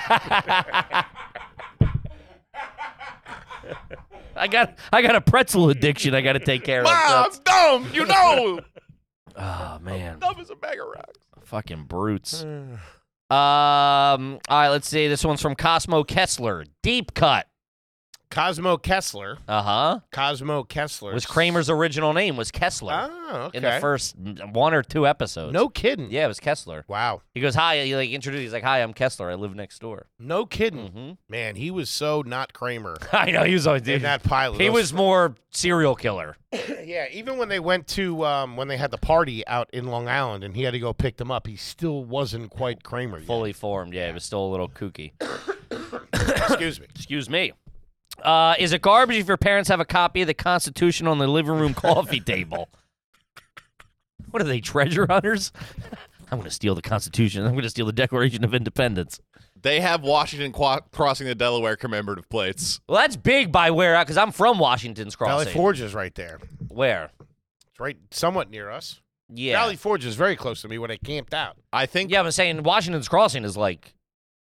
I got I got a pretzel addiction I got to take care of. Mom, I'm So- dumb. You know. Oh man, Dumb as a bag of rocks. fucking brutes. Um, all right, let's see. This one's from Cosmo Kessler. Deep cut. Cosmo Kessler. Uh huh. Cosmo Kessler. Was Kramer's original name was Kessler Oh, okay. in the first one or two episodes. No kidding. Yeah, it was Kessler. Wow. He goes, "Hi." He like introduced. He's like, "Hi, I'm Kessler. I live next door." No kidding. Mm-hmm. Man, he was so not Kramer I know he was always in that pilot. He Those- was more serial killer. Yeah, even when they went to um, when they had the party out in Long Island and he had to go pick them up, he still wasn't quite Kramer yet. Fully formed. Yeah, he was still a little kooky. Excuse me. Excuse me. Uh, is it garbage if your parents have a copy of the Constitution on the living room coffee table? What are they, treasure hunters? I'm going to steal the Constitution. I'm going to steal the Declaration of Independence. They have Washington qua crossing the Delaware commemorative plates. Well, that's big by where, because I'm from Washington's Valley Crossing. Forge is right there. Where? It's right somewhat near us. Yeah. Valley Forge is very close to me when I camped out. I think Yeah, I'm saying Washington's Crossing is like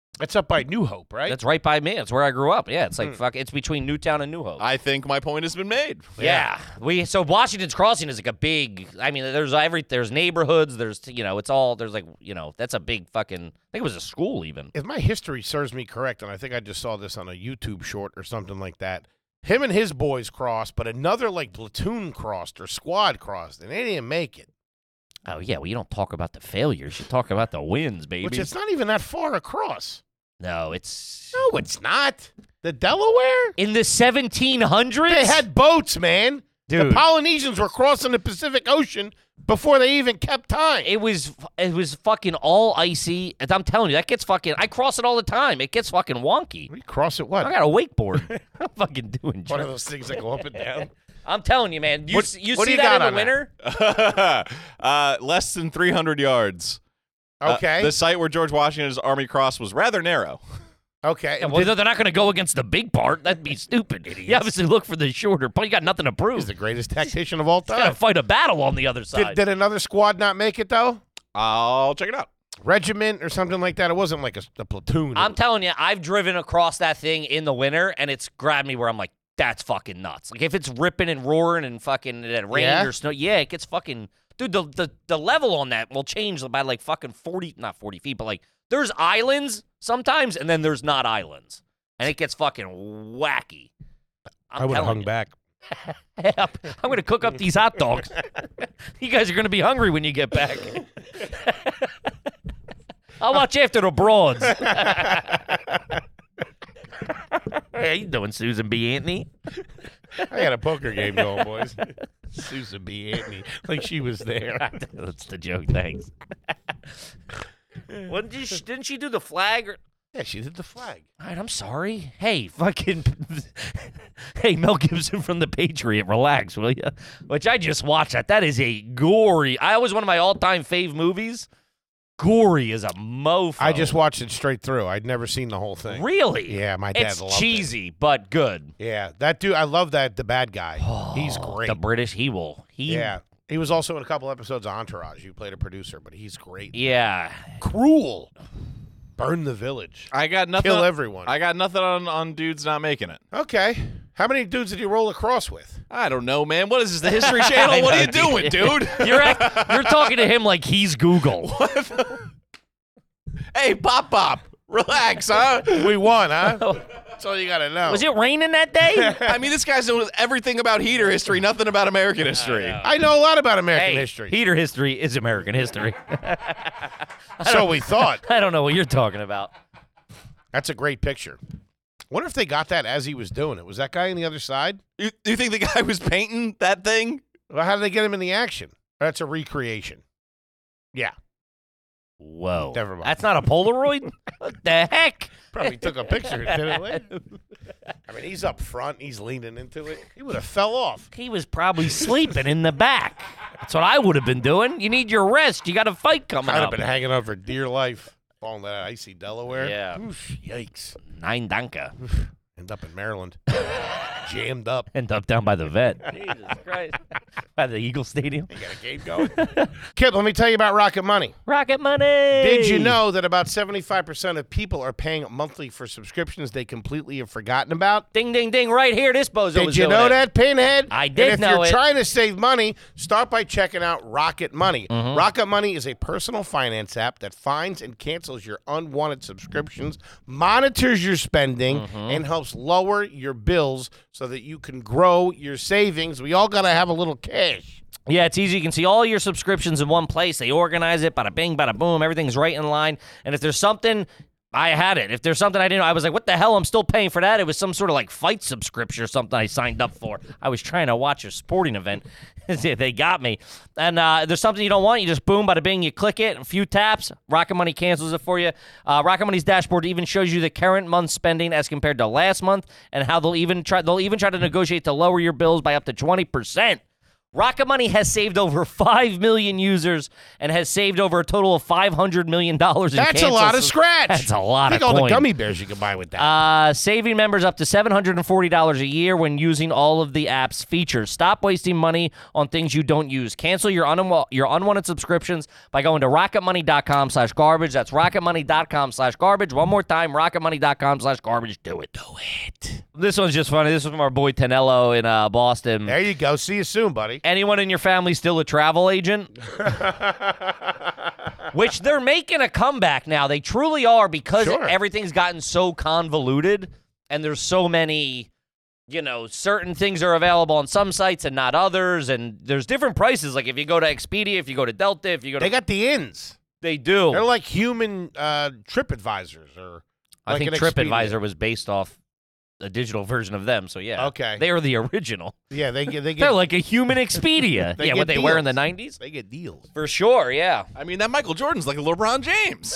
That's up by New Hope, right? That's right by me. That's where I grew up. Yeah, it's like Hmm. fuck. It's between Newtown and New Hope. I think my point has been made. yeah. we so Washington's Crossing is like a big. I mean, there's every there's neighborhoods. There's you know, it's all there's like you know, that's a big fucking. I think it was a school even. If my history serves me correct, and I think I just saw this on a YouTube short or something like that, him and his boys crossed, but another like platoon crossed or squad crossed, and they didn't make it. Oh yeah, well you don't talk about the failures. You talk about the wins, baby. Which it's not even that far across. no, it's No, it's not. The Delaware? in the seventeen hundreds. They had boats, man. The Dude. Polynesians were crossing the Pacific Ocean before they even kept time. It was it was fucking all icy. And I'm telling you, that gets fucking. I cross it all the time. It gets fucking wonky. We cross it what? I got a wakeboard. I'm fucking doing. One of jerk. those things that go up and down. I'm telling you, man. You What- s- you what do see you that got in the on winter? that? uh, less than three hundred yards. Uh, Okay. the site where George Washington's army crossed was rather narrow. okay. Yeah, well, they're not going to go against the big part. That'd be stupid. You obviously look for the shorter part. You got nothing to prove. He's the greatest tactician of all You got to time. fight a battle on the other Did, side. did another squad not make it, though? I'll check it out. Regiment or something like that? It wasn't like a, a platoon. I'm telling you, I've driven across that thing in the winter, and it's grabbed me where I'm like, that's fucking nuts. Like, if it's ripping and roaring and fucking it rain Yeah? or snow, yeah, it gets fucking... Dude, the, the, the level on that will change by, like, fucking forty... Not forty feet, but, like, there's islands sometimes, and then there's not islands. And it gets fucking wacky. I'm I would have telling hung you. back. I'm going to cook up these hot dogs. You guys are going to be hungry when you get back. I'll watch after the broads. How you doing, Susan B. Anthony? I got a poker game going, boys. Susan B. Anthony, like she was there. That's the joke. Thanks. What did she, didn't she do the flag? Or, Yeah, she did the flag. all right, I'm sorry. Hey, fucking. Hey, Mel Gibson from The Patriot. Relax, will you? Which I just watched that. That is a gory. I was one of my all-time fave movies. Gory is a mofo. I just watched it straight through. I'd never seen the whole thing. Really? Yeah, my dad It's loved it. cheesy, but good. Yeah, that dude. I love that. The bad guy. He's great. The British, he will. He, Yeah, he was also in a couple episodes of Entourage. You played a producer, but he's great. Yeah. Cruel. Burn the village. I got nothing. Kill everyone. I got nothing on, on dudes not making it. Okay. How many dudes did you roll across with? I don't know, man. What is this, the History Channel? What are you doing, dude? You're act- you're talking to him like he's Google. Hey, Pop Pop, relax, huh? We won, huh? That's all you got to know. Was it raining that day? I mean, this guy's knows everything about heater history, nothing about American history. I know a lot about American Hey, history. heater history is American history. So we thought. I don't know what you're talking about. That's a great picture. Wonder if they got that as he was doing it. Was that guy on the other side? You, you think the guy was painting that thing? Well, how did they get him in the action? That's a recreation. Yeah. Whoa. Never mind. That's not a Polaroid? What the heck? Probably took a picture, didn't they? I mean, he's up front. He's leaning into it. He would have fell off. He was probably sleeping in the back. That's what I would have been doing. You need your rest. You got a fight coming I'd have up. been hanging on for dear life. Falling to that icy Delaware. Yeah. Oof, yikes. Nine danka. End up in Maryland. Jammed up. End up down by the vet. Jesus Christ. By the Eagle Stadium. You got a game going? Kip, let me tell you about Rocket Money. Rocket money. Did you know that about seventy-five percent of people are paying monthly for subscriptions they completely have forgotten about? Ding, ding, ding. Right here. This bozo Did was you doing know it. that, Pinhead? I did and if know you're it. trying to save money, start by checking out Rocket Money. Mm-hmm. Rocket Money is a personal finance app that finds and cancels your unwanted subscriptions, monitors your spending, Mm-hmm. and helps lower your bills so that you can grow your savings. We all got to have a little cash. Yeah, it's easy. You can see all your subscriptions in one place. They organize it. Bada bing, bada boom. Everything's right in line. And if there's something, I had it. If there's something I didn't know, I was like, what the hell? I'm still paying for that. It was some sort of like fight subscription or something I signed up for. I was trying to watch a sporting event. They got me. And uh, there's something you don't want. You just boom, bada bing. You click it. A few taps. Rocket Money cancels it for you. Uh, Rocket Money's dashboard even shows you the current month's spending as compared to last month, and how they'll even try. They'll even try to negotiate to lower your bills by up to twenty percent. Rocket Money has saved over five million users and has saved over a total of five hundred million dollars in That's a lot of cancels. scratch. That's a lot Think of all coin. the gummy bears you can buy with that. Uh, saving members up to seven hundred forty dollars a year when using all of the app's features. Stop wasting money on things you don't use. Cancel your, unwa- your unwanted subscriptions by going to rocketmoney.com slash garbage. That's rocketmoney.com slash garbage. One more time, rocketmoney.com slash garbage. Do it. Do it. This one's just funny. This is from our boy Tenello in uh, Boston. There you go. See you soon, buddy. Anyone in your family still a travel agent? Which they're making a comeback now. They truly are, because Sure. everything's gotten so convoluted and there's so many, you know, certain things are available on some sites and not others, and there's different prices. Like if you go to Expedia, if you go to Delta, if you go to... They got the ins. They do. They're like human uh, trip advisors, or I like think an TripAdvisor Expedia. was based off a digital version of them, so yeah. Okay. They are the original. Yeah, they get they They're get like a human Expedia. They yeah, get what they were in the deals. nineties? they get deals. For sure, yeah. I mean, that Michael Jordan's like a LeBron James.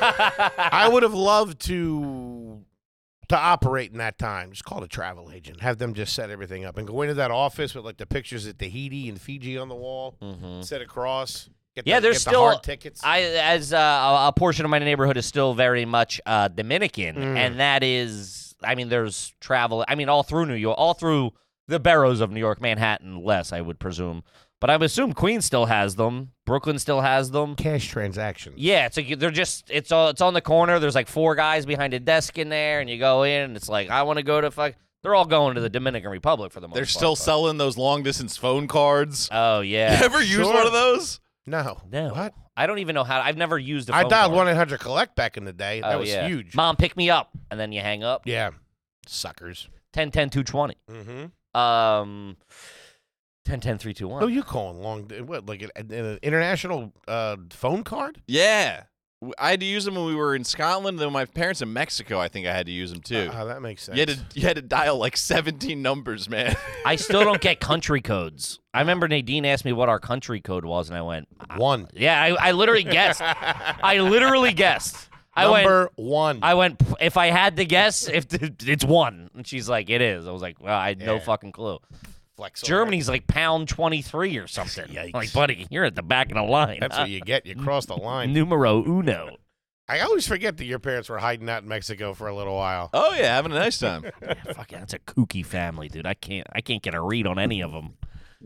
I would have loved to to operate in that time. Just call it a travel agent. Have them just set everything up and go into that office with like the pictures of Tahiti and Fiji on the wall, Mm-hmm. set across. Get Yeah, the, there's get the still hard tickets. I as uh, a, a portion of my neighborhood is still very much uh, Dominican, Mm. and that is, I mean, there's travel. I mean, all through New York, all through the boroughs of New York, Manhattan, less I would presume, but I would assume Queens still has them. Brooklyn still has them. Cash transactions. Yeah, it's like they're just it's all it's on the corner. There's like four guys behind a desk in there, and you go in, and it's like I want to go to fuck. They're all going to the Dominican Republic for the most They're part. still but- selling those long distance phone cards. Oh yeah. You ever use Sure. one of those? No. No. What? I don't even know how. I've never used a I phone dialed card. one eight hundred collect back in the day. That Oh, was yeah. huge. Mom, pick me up, and then you hang up. Yeah. Suckers. ten ten two twenty. Mm-hmm. Um, ten ten three two Who one. you calling long? What, like an, an international uh, phone card? Yeah. W- I had to use them when we were in Scotland. Then my parents in Mexico, I think I had to use them too. Uh, that makes sense. you, had to, you had to dial like seventeen numbers, man. I still don't get country codes. I remember Nadine asked me what our country code was, and I went, One. "Yeah, I, I literally guessed. I literally guessed. I went, Number one. I went. If I had to guess, if it's one, and she's like, it is. I was like, well, I had no Yeah. fucking clue. Flex on Germany's like pound twenty three or something. Yikes. Like, buddy, you're at the back of the line. That's what you get. You cross the line. Numero uno. I always forget that your parents were hiding out in Mexico for a little while. Oh yeah, having a nice time. Yeah, fuck it, that's a kooky family, dude. I can't, I can't get a read on any of them.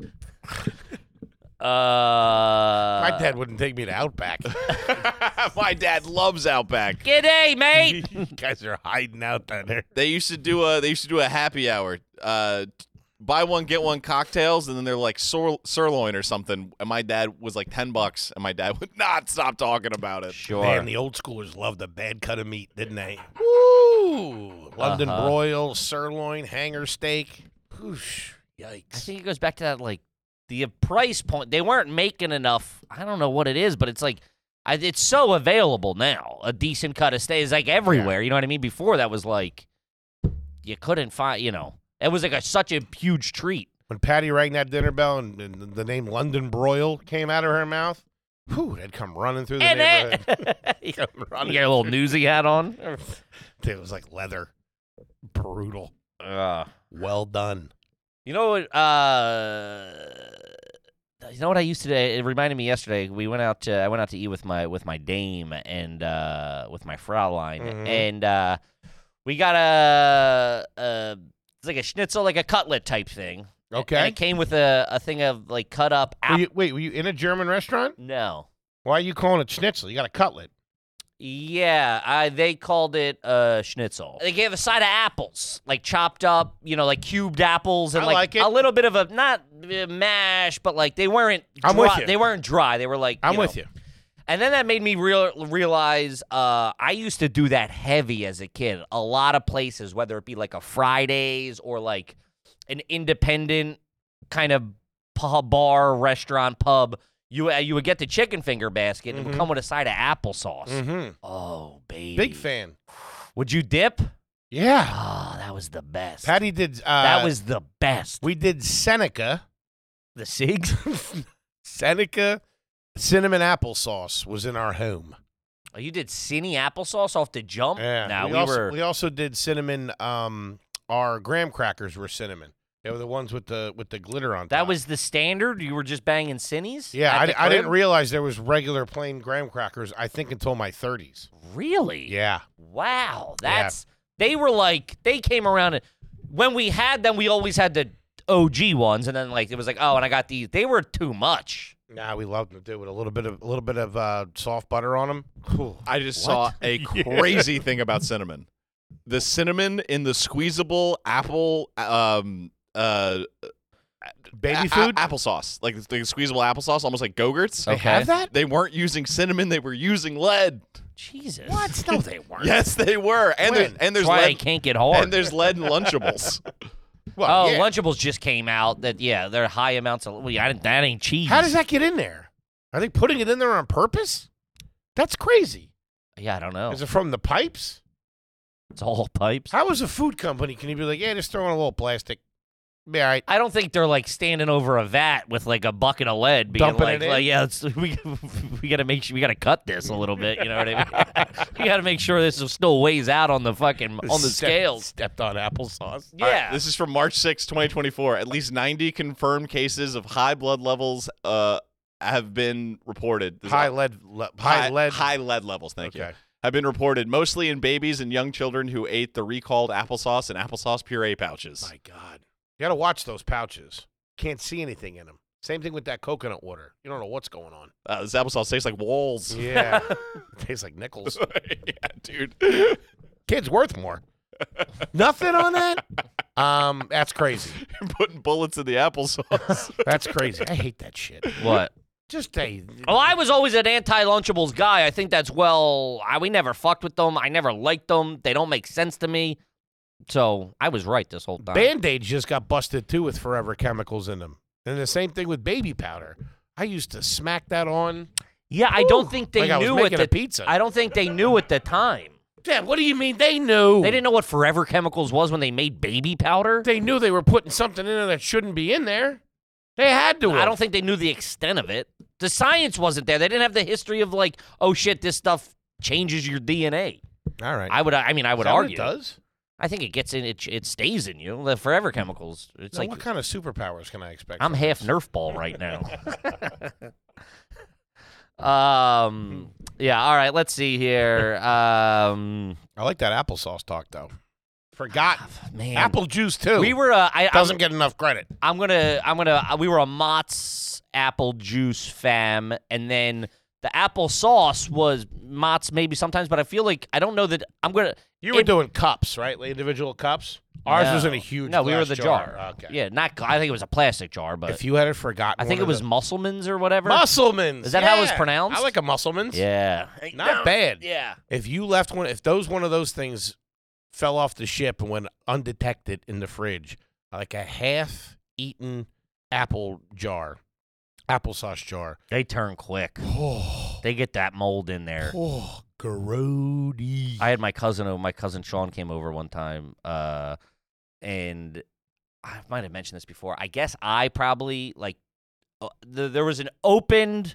Uh, My dad wouldn't take me to Outback. My dad loves Outback. G'day, mate. You guys are hiding out down there. They used to do a they used to do a happy hour. Uh, buy one get one cocktails, and then they're like sir- sirloin or something. And my dad was like ten bucks, and my dad would not stop talking about it. Sure. Man, the old schoolers loved a bad cut of meat, didn't they? Woo! London Uh-huh. broil, sirloin, hanger steak. Whoosh. Yikes. I think it goes back to that, like, the price point. They weren't making enough. I don't know what it is, but it's like, I, it's so available now. A decent cut of steak is like everywhere. You know what I mean? Before that was like, you couldn't find, you know, it was like a, such a huge treat. When Patty rang that dinner bell and, and the name London broil came out of her mouth, whew, they'd come running through the And neighborhood. it, you Come running got a little newsy hat on. It was like leather. Brutal. Uh, Well done. You know what? Uh, you know what I used to do? It reminded me yesterday. We went out. To, I went out to eat with my with my dame and uh, with my Fraulein, Mhm. and uh, we got a, a it's like a schnitzel, like a cutlet type thing. Okay. And it came with a, a thing of like cut up Were apple. you, wait, were you in a German restaurant? No. Why are you calling it schnitzel? You got a cutlet. Yeah, I, they called it uh, schnitzel. They gave a side of apples, like chopped up, you know, like cubed apples, and I like, like it. a little bit of a not uh, mash, but like they weren't. Dry, I'm with you. They weren't dry. They were like. I'm you with know. you. And then that made me real realize uh, I used to do that heavy as a kid. A lot of places, whether it be like a Fridays or like an independent kind of pub, bar, restaurant, pub. You uh, you would get the chicken finger basket. and It would Mhm. come with a side of applesauce. Mm-hmm. Oh, baby. Big fan. Would you dip? Yeah. Oh, that was the best. Patty did. Uh, that was the best. We did Seneca. The Sigs? Seneca cinnamon applesauce was in our home. Oh, you did Cinny applesauce off the jump? Yeah. Nah, we, we, also, were. we also did cinnamon. Um, our graham crackers were cinnamon. They were the ones with the with the glitter on top. That was the standard? You were just banging Cinnies? Yeah, at I, the I didn't crib? realize there was regular plain graham crackers, I think, until my thirties. Really? Yeah. Wow. That's they were like they came around and when we had them, we always had the O G ones, and then like it was like, oh, and I got these. They were too much. Nah, we loved them, dude, with a little bit of a little bit of uh, soft butter on them. I just What? saw a crazy thing about cinnamon. The cinnamon in the squeezable apple um uh Baby a- food? a- applesauce, like the squeezable applesauce, almost like Go-Gurts. They Okay. have that? They weren't using cinnamon; they were using lead. Jesus. What? No, they weren't. Yes, they were. And When? there's and there's That's why I lead can't get hard. and there's lead in Lunchables. Well, oh, yeah. Lunchables just came out. That yeah, they're high amounts of. Well, I didn't, that ain't cheese. How does that get in there? Are they putting it in there on purpose? That's crazy. Yeah, I don't know. Is it from the pipes? It's all pipes. How is a food company? Can you be like, yeah, just throw in a little plastic? Be all right. I don't think they're like standing over a vat with like a bucket of lead, being Dumping like, it in? like, yeah, it's, we we got to make sure we got to cut this a little bit. You know what I mean? We got to make sure this still weighs out on the fucking on the Step- scales. Stepped on applesauce. Yeah. All right, this is from March sixth, twenty twenty-four. At least ninety confirmed cases of high blood levels uh, have been reported. This is High lead. Le- high, lead. High lead levels, thank you. Okay. Have been reported mostly in babies and young children who ate the recalled applesauce and applesauce puree pouches. My God. You got to watch those pouches. Can't see anything in them. Same thing with that coconut water. You don't know what's going on. Uh, this applesauce tastes like walls. Yeah. Tastes like nickels. yeah, dude. Kid's worth more. Nothing on that? Um, that's crazy. You're putting bullets in the applesauce. That's crazy. I hate that shit. What? Just a. Oh, I was always an anti-Lunchables guy. I think that's well. I, we never fucked with them. I never liked them. They don't make sense to me. So I was right this whole time. Band-Aids just got busted too with forever chemicals in them. And the same thing with baby powder. I used to smack that on. yeah, I don't think they like I was knew making at a the. pizza. I don't think they knew at the time. Dad, what do you mean they knew? They didn't know what Forever Chemicals was when they made baby powder. They knew they were putting something in there that shouldn't be in there. They had to. I have. don't think they knew the extent of it. The science wasn't there. They didn't have the history of like, oh shit, this stuff changes your D N A. All right. I would. I mean, I would Is that what argue. it does. I think it gets in. It, it stays in you. The Forever Chemicals. It's Now, like what kind of superpowers can I expect? I'm from half this? Nerf ball right now. um. Yeah. All right. Let's see here. Um. I like that applesauce talk though. Forgot Man. apple juice too. We were. Uh, I, doesn't I'm, get enough credit. I'm gonna. I'm gonna. Uh, we were a Mott's apple juice fam, and then the apple sauce was Mott's maybe sometimes, but I feel like I don't know that I'm gonna. You were it- doing cups, right? Like individual cups. Ours No. was in a huge. No, we were glass the jar. Okay. Yeah, not. gl- I think it was a plastic jar, but If you had forgotten, I think one it was of Musselman's or whatever. the- Musselman's. Is that how it's yeah. pronounced? I like a Musselman's. Yeah. Not bad. Yeah. If you left one, if those one of those things fell off the ship and went undetected in the fridge, like a half-eaten apple jar, applesauce jar. They turn quick. Oh, They get that mold in there. oh, grody. I had my cousin over. My cousin Sean came over one time, uh, and I might have mentioned this before. I guess I probably like uh, the, there was an opened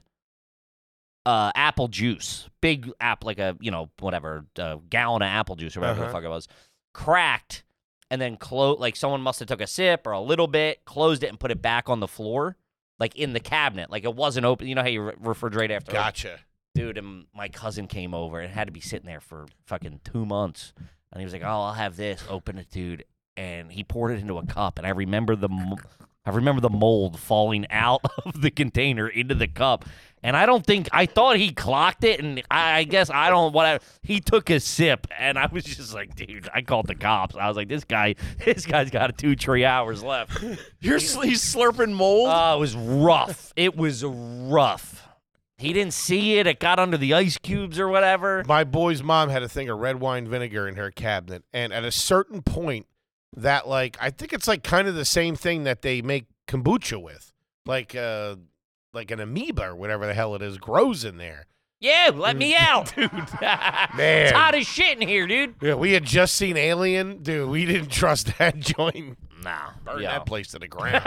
uh, apple juice, big app like a you know whatever uh, gallon of apple juice or whatever Uh-huh. the fuck it was, cracked and then closed. Like someone must have took a sip or a little bit, closed it and put it back on the floor, like in the cabinet, like it wasn't open. You know how you re- refrigerate after. Gotcha. Dude, and my cousin came over and had to be sitting there for fucking two months. And he was like, "Oh, I'll have this." Open it, dude, and he poured it into a cup. And I remember the, mo- I remember the mold falling out of the container into the cup. And I don't think I thought he clocked it, and I, I guess I don't. Whatever. He took a sip, and I was just like, "Dude," I called the cops. I was like, "This guy, this guy's got two, three hours left." You're sl- he's slurping mold. Oh, it was rough. It was rough. He didn't see it. It got under the ice cubes or whatever. My boy's mom had a thing of red wine vinegar in her cabinet, and at a certain point, that like I think it's like kind of the same thing that they make kombucha with, like uh, like an amoeba or whatever the hell it is, grows in there. Yeah, let me out, dude. Man. It's hot as shit in here, dude. Yeah, we had just seen Alien, dude. We didn't trust that joint. Nah, Burn yo. that place to the ground.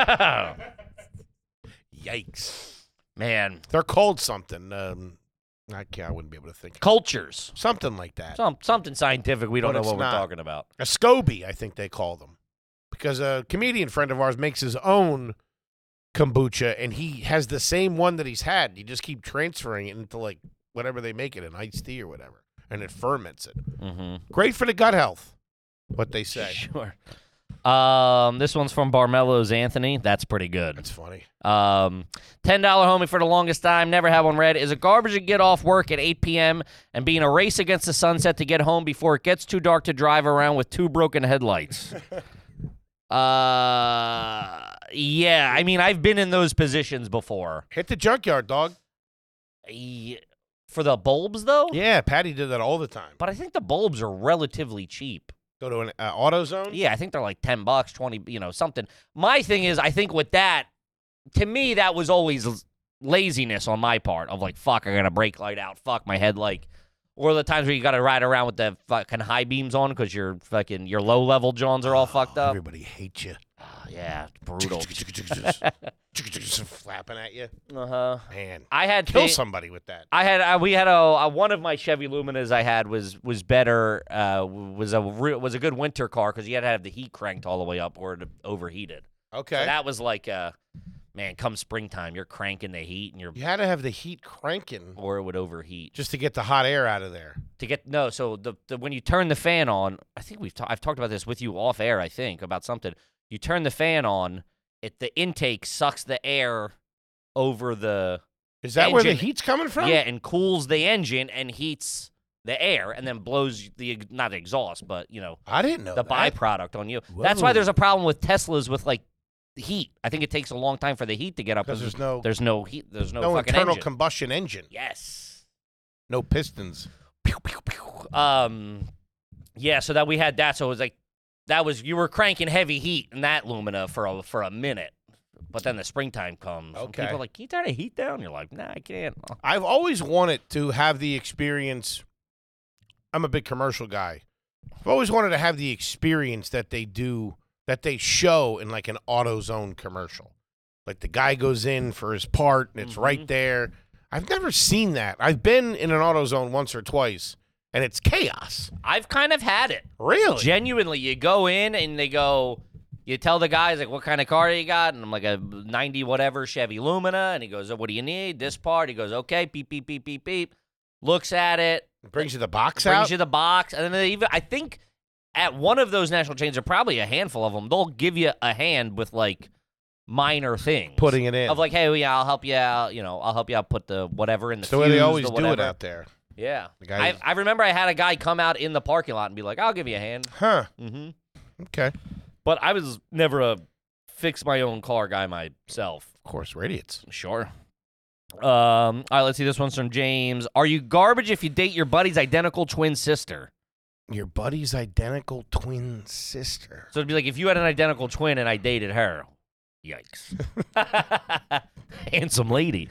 Yikes! Man, They're called something. Um, I can't. I wouldn't be able to think. cultures. Something like that. Some something scientific we don't But know it's what not. we're talking about. A SCOBY, I think they call them. because a comedian friend of ours makes his own kombucha, and he has the same one that he's had. You just keep transferring it into like whatever they make it, an iced tea or whatever, and it ferments it. Mm-hmm. Great for the gut health, what they say. Sure. Um, this one's from Barmelo's Anthony. That's pretty good. That's funny. Um, ten dollar homie for the longest time. Never had one read. Is it garbage to get off work at eight p.m. and be in a race against the sunset to get home before it gets too dark to drive around with two broken headlights? uh, yeah. I mean, I've been in those positions before. Hit the junkyard, dog. Yeah. For the bulbs, though? Yeah, Patty did that all the time. But I think the bulbs are relatively cheap. Go to an uh, AutoZone? Yeah, I think they're like ten bucks, twenty, you know, something. My thing is, I think with that, to me, that was always l- laziness on my part of like, fuck, I got a brake light out. Fuck, my head, like, or the times where you got to ride around with the fucking high beams on because your fucking, your low level Johns are all fucked up. Everybody hates you. Oh, yeah, it's brutal. Flapping at you. Uh-huh. Man, I had kill thi- somebody with that. I had uh, we had a, a one of my Chevy Luminas I had was was better uh, was a re- was a good winter car because you had to have the heat cranked all the way up or it overheated. Okay. So that was like uh man, come springtime, you're cranking the heat and you're You had to have the heat cranking or it would overheat just to get the hot air out of there. to get no. So the, the when you turn the fan on, I think we've ta- I've talked about this with you off air. I think about something. You turn the fan on, it the intake sucks the air over the. Is that where the engine- heat's coming from? Yeah, and cools the engine and heats the air and then blows the not the exhaust, but you know I didn't know the that. byproduct on you. That's why Whoa. there's a problem with Teslas with like heat. I think it takes a long time for the heat to get up Because there's no there's no heat. There's no, no fucking internal engine. combustion engine. Yes. No pistons. Um, yeah. So that we had that. So it was like that was you were cranking heavy heat in that Lumina for a for a minute, but then the springtime comes. and Okay. people are like, can you turn the heat down? You're like, nah, I can't. I've always wanted to have the experience. I'm a big commercial guy. I've always wanted to have the experience that they do, that they show in like an AutoZone commercial. Like the guy goes in for his part and it's Mhm. right there. I've never seen that. I've been in an AutoZone once or twice, and it's chaos. I've kind of had it. Really? Genuinely, you go in and they go, you tell the guys, like, what kind of car you got? And I'm like, a ninety whatever Chevy Lumina. And he goes, oh, what do you need? This part. He goes, okay, beep, beep, beep, beep, beep. Looks at it. Brings you the box brings out? you the box. And then they even, I think at one of those national chains, there are probably a handful of them. They'll give you a hand with, like, minor things. Putting it in. Of like, hey, well, yeah, I'll help you out. You know, I'll help you out put the whatever in the It's the way they fuse, always the do it whatever. out there. Yeah. The guy- I, I remember I had a guy come out in the parking lot and be like, I'll give you a hand. Huh. Mm-hmm. Okay. But I was never a fix my own car guy myself. Of course, we're idiots. Sure. Um, all right, let's see. This one's from James. Are you garbage if you date your buddy's identical twin sister? Your buddy's identical twin sister. So it'd be like if you had an identical twin and I dated her. Yikes. Handsome lady.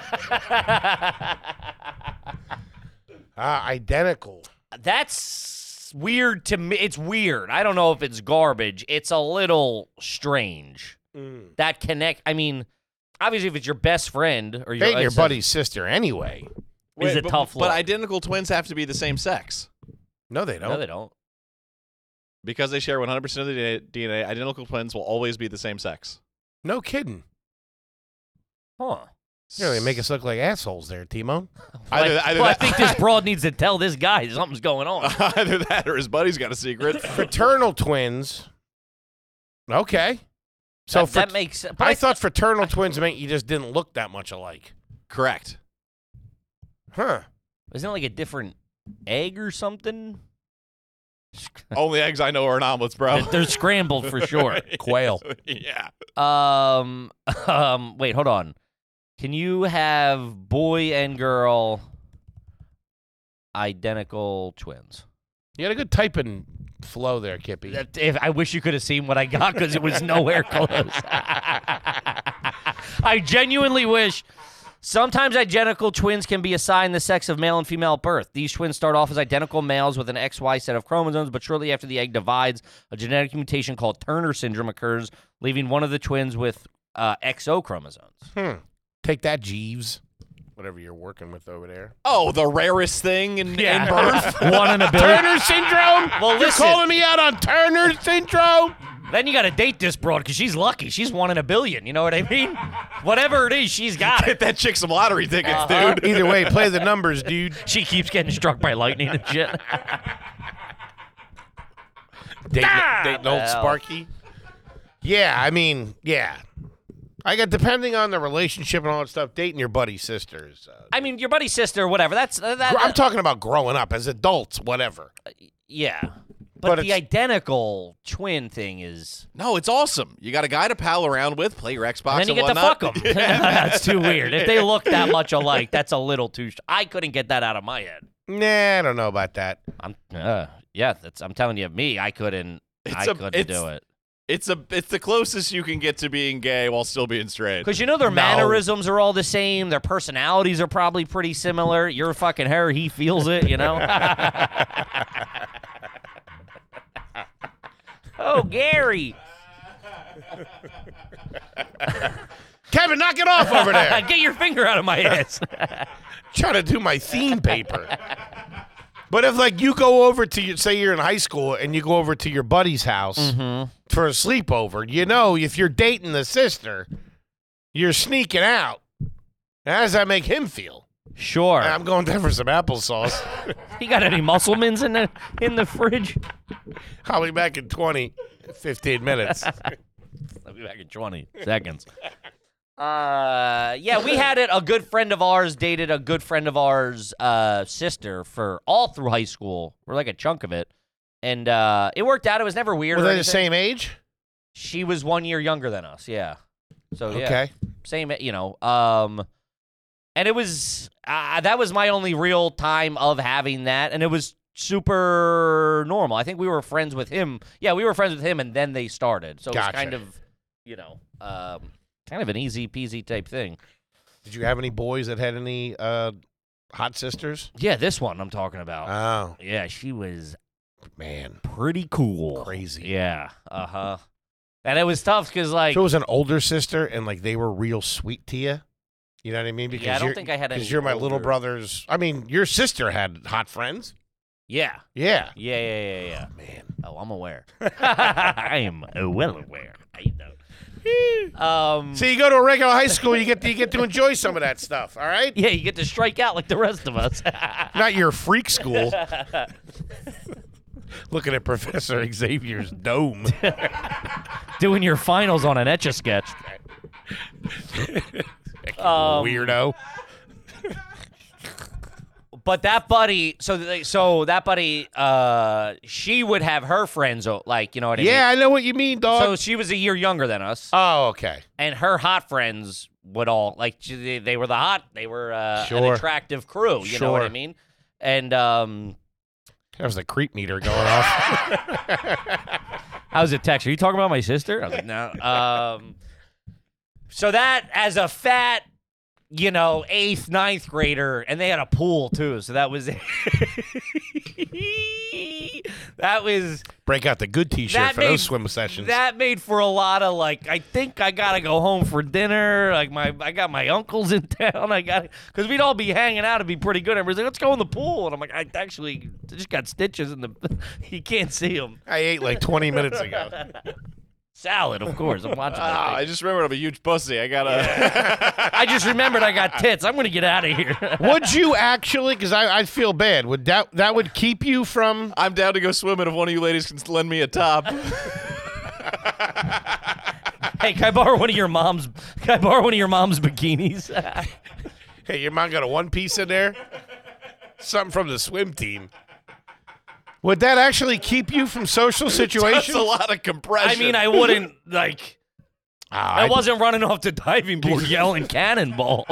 Ah, identical. That's weird to me. It's weird. I don't know if it's garbage. It's a little strange. Mm. That connect. I mean, obviously, if it's your best friend or your, Dating your it's a- buddy's sister anyway. is a but, tough But look. identical twins have to be the same sex. No, they don't. No, they don't. Because they share one hundred percent of the D N A, identical twins will always be the same sex. No kidding. Huh. Yeah, they make us look like assholes there, Timo. Either, well, either well, I that, think this broad needs to tell this guy something's going on. either that or his buddy's got a secret. Fraternal twins. Okay. So that, fr- that makes sense. But I thought fraternal twins meant you just didn't look that much alike. Correct. Huh. Isn't it like a different egg or something? Only eggs I know are in omelets, bro. They're scrambled for sure. Quail. Yeah. Um, um, wait, hold on. Can you have boy and girl identical twins? You had a good typing flow there, Kippy. That- If I wish you could have seen what I got because it was nowhere close. I genuinely wish. Sometimes identical twins can be assigned the sex of male and female at birth. These twins start off as identical males with an X Y set of chromosomes, but shortly after the egg divides, a genetic mutation called Turner syndrome occurs, leaving one of the twins with uh, X O chromosomes. Hmm. Take that, Jeeves. Whatever you're working with over there. Oh, the rarest thing in, in birth. One in a billion. Turner syndrome? Well, You're listen. calling me out on Turner syndrome? Then you got to date this broad because she's lucky. She's one in a billion. You know what I mean? Whatever it is, she's got Get it. that chick some lottery tickets, Uh-huh. dude. Either way, play the numbers, dude. She keeps getting struck by lightning and shit. Dating, Ah, dating old well. Sparky. Yeah, I mean, yeah. I got depending on the relationship and all that stuff. Dating your buddy's sisters. Uh, I mean, your buddy's sister, whatever. That's uh, that. I'm talking about growing up as adults, whatever. yeah, but, But the it's- identical twin thing is. No, it's awesome. You got a guy to pal around with, play your Xbox, And then you and get to whatnot. fuck them. That's too weird. If they look that much alike, that's a little too. Sh- I couldn't get that out of my head. Nah, I don't know about that. I'm. Uh, yeah, that's. I'm telling you, me, I couldn't. It's I a- couldn't it's- do it. It's a it's the closest you can get to being gay while still being straight. Because you know their No. mannerisms are all the same. Their personalities are probably pretty similar. You're fucking her, he feels it, you know? Oh, Gary. Kevin, knock it off over there. Get your finger out of my ass. Trying to do my theme paper. But if, like, you go over to, your, say you're in high school and you go over to your buddy's house Mm-hmm. for a sleepover, you know, if you're dating the sister, you're sneaking out. How does that make him feel? Sure. I'm going there for some applesauce. You got any Musselmans in the in the fridge? I'll be back in twenty, fifteen minutes. I'll be back in twenty seconds. Uh, yeah, we had it. A good friend of ours dated a good friend of ours' uh, sister for all through high school, or like a chunk of it, and uh, it worked out. It was never weird. Were or they the anything. same age? She was one year younger than us. Yeah. So yeah, Okay. same. You know. Um, and it was uh, that was my only real time of having that, and it was super normal. I think we were friends with him. Yeah, we were friends with him, and then they started. So it Gotcha. was kind of, you know, um, kind of an easy peasy type thing. Did you have any boys that had any uh, hot sisters? Yeah, this one I'm talking about. Oh, yeah, she was man. pretty cool. Crazy. Yeah. Uh huh. And it was tough because like If it was an older sister and, like, they were real sweet to you, you know what I mean? Because yeah, I don't you're- think I had any. Because you're my little older- brother's. I mean, your sister had hot friends. Yeah. Yeah. Yeah. Yeah. Yeah. Yeah. Man. Oh, I'm aware. I am well aware. I know. Um, See, you go to a regular high school, you get to, you get to enjoy some of that stuff. All right. yeah, you get to strike out like the rest of us. Not your freak school. Looking at Professor Xavier's dome. Doing your finals on an Etch-a-Sketch. Um, Weirdo. But that buddy, so they, so that buddy, uh, she would have her friends, o- like, you know what I Yeah, I know what you mean, mean? dog. So she was a year younger than us, oh, okay. and her hot friends would all, like, she- they, they were the hot, they were uh, an Sure. attractive crew, you know what I Sure. mean? And, um, That was the creep meter going off. how's it text? Are you talking about my sister? I was like, no. Um, so that, as a fat, you know, eighth, ninth grader, and they had a pool too. So that was that was Break out the good T-shirt That for made- those swim sessions. that made for a lot of like. I think I gotta go home for dinner. Like my, I got my uncles in town. I got because we'd all be hanging out. It'd be pretty good. Everybody's like, let's go in the pool, and I'm like, I actually just got stitches in the. You can't see them. I ate like twenty minutes ago. Salad, of course. I'm watching. that Ah, thing. I just remembered I'm a huge pussy. I gotta. I just remembered I got tits. I'm gonna get out of here. Would you actually? Because I I feel bad. Would that that would keep you from? I'm down to go swimming if one of you ladies can lend me a top. Hey, can I borrow one of your mom's? Can I borrow one of your mom's bikinis? Hey, your mom got a one piece in there. Something from the swim team. Would that actually keep you from social situations? That's a lot of compression. I mean, I wouldn't like. Ah, I I'd- wasn't running off the diving board yelling cannonball.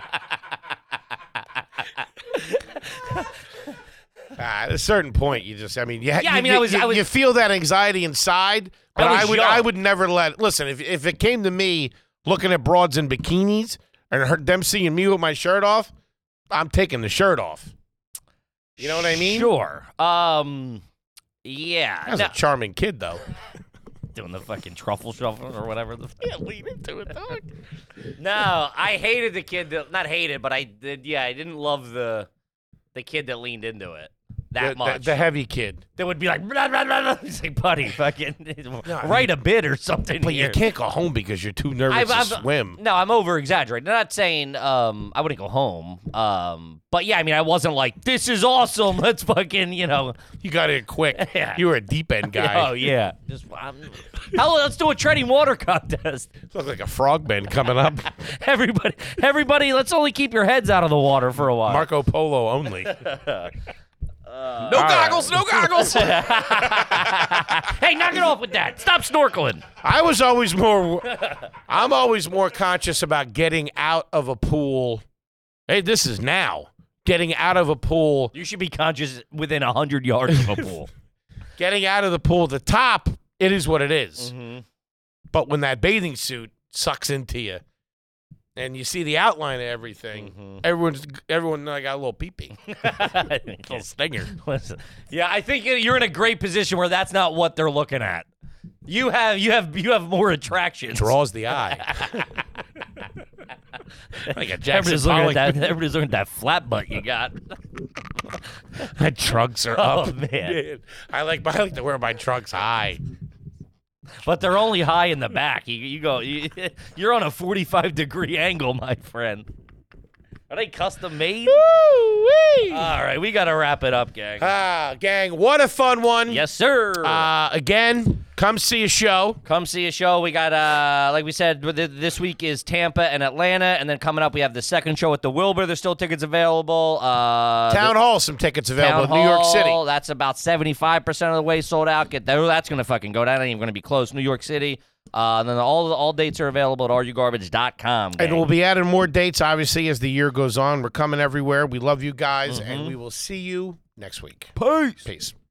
Ah, at a certain point, you just, I mean, yeah, Yeah, you, I mean, you, I was- you, I was- you feel that anxiety inside, but I I, was would, young. I would never let. Listen, if if it came to me looking at broads in bikinis and her, them seeing me with my shirt off, I'm taking the shirt off. You know what I mean? Sure. Um. Yeah. That was no- a charming kid, though. doing the fucking truffle shuffle or whatever. The Yeah, lean into it, dog. no, I hated the kid that not hated, but I did. Yeah, I didn't love the the kid that leaned into it. that the, much. The, the heavy kid. That would be like, blah, blah, blah, blah. It's like, buddy, fucking write a bid or something. But here. you can't go home because you're too nervous I've- to I've- swim. No, I'm over exaggerating. I'm not saying um, I wouldn't go home. Um, but yeah, I mean, I wasn't like, this is awesome. Let's fucking, you know. You got in quick. Yeah. You were a deep end guy. Oh yeah. Just um, hell, let's do a treading water contest. Look like a frogman coming up. Everybody, everybody, let's only keep your heads out of the water for a while. Marco Polo only. No goggles, no goggles. Hey, knock it off with that. Stop snorkeling. I was always more. I'm always more conscious about getting out of a pool. Hey, this is now getting out of a pool. You should be conscious within a hundred yards of a pool. Getting out of the pool. The top, it is what it is. Mm-hmm. But when that bathing suit sucks into you, and you see the outline of everything, Mm-hmm. everyone's everyone like got a little pee-pee, little stinger. Listen, yeah, I think you're in a great position where that's not what they're looking at. You have you have you have more attractions. Draws the eye. Like a Jackson Everybody's looking, Pollock. at that, everybody's looking at that flat butt you got. My trunks are Oh, up. man. I like I like to wear my trunks high. But they're only high in the back. You, you go, you, you're on a forty-five degree angle, my friend. Are they custom made? Woo-wee. All right, we got to wrap it up, gang. Ah, gang, what a fun one. Yes, sir. Uh, again, come see a show. Come see a show. We got, uh, like we said, th- this week is Tampa and Atlanta, and then coming up we have the second show at the Wilbur. There's still tickets available. Uh, Town the- Hall, some tickets available Town in New York City. Hall, that's about seventy-five percent of the way sold out. Get there. That's going to fucking go down. That ain't even going to be close. New York City. Uh, and then all all dates are available at are you garbage dot com. And we'll be adding more dates, obviously, as the year goes on. We're coming everywhere. We love you guys, Mm-hmm. and we will see you next week. Peace. Peace.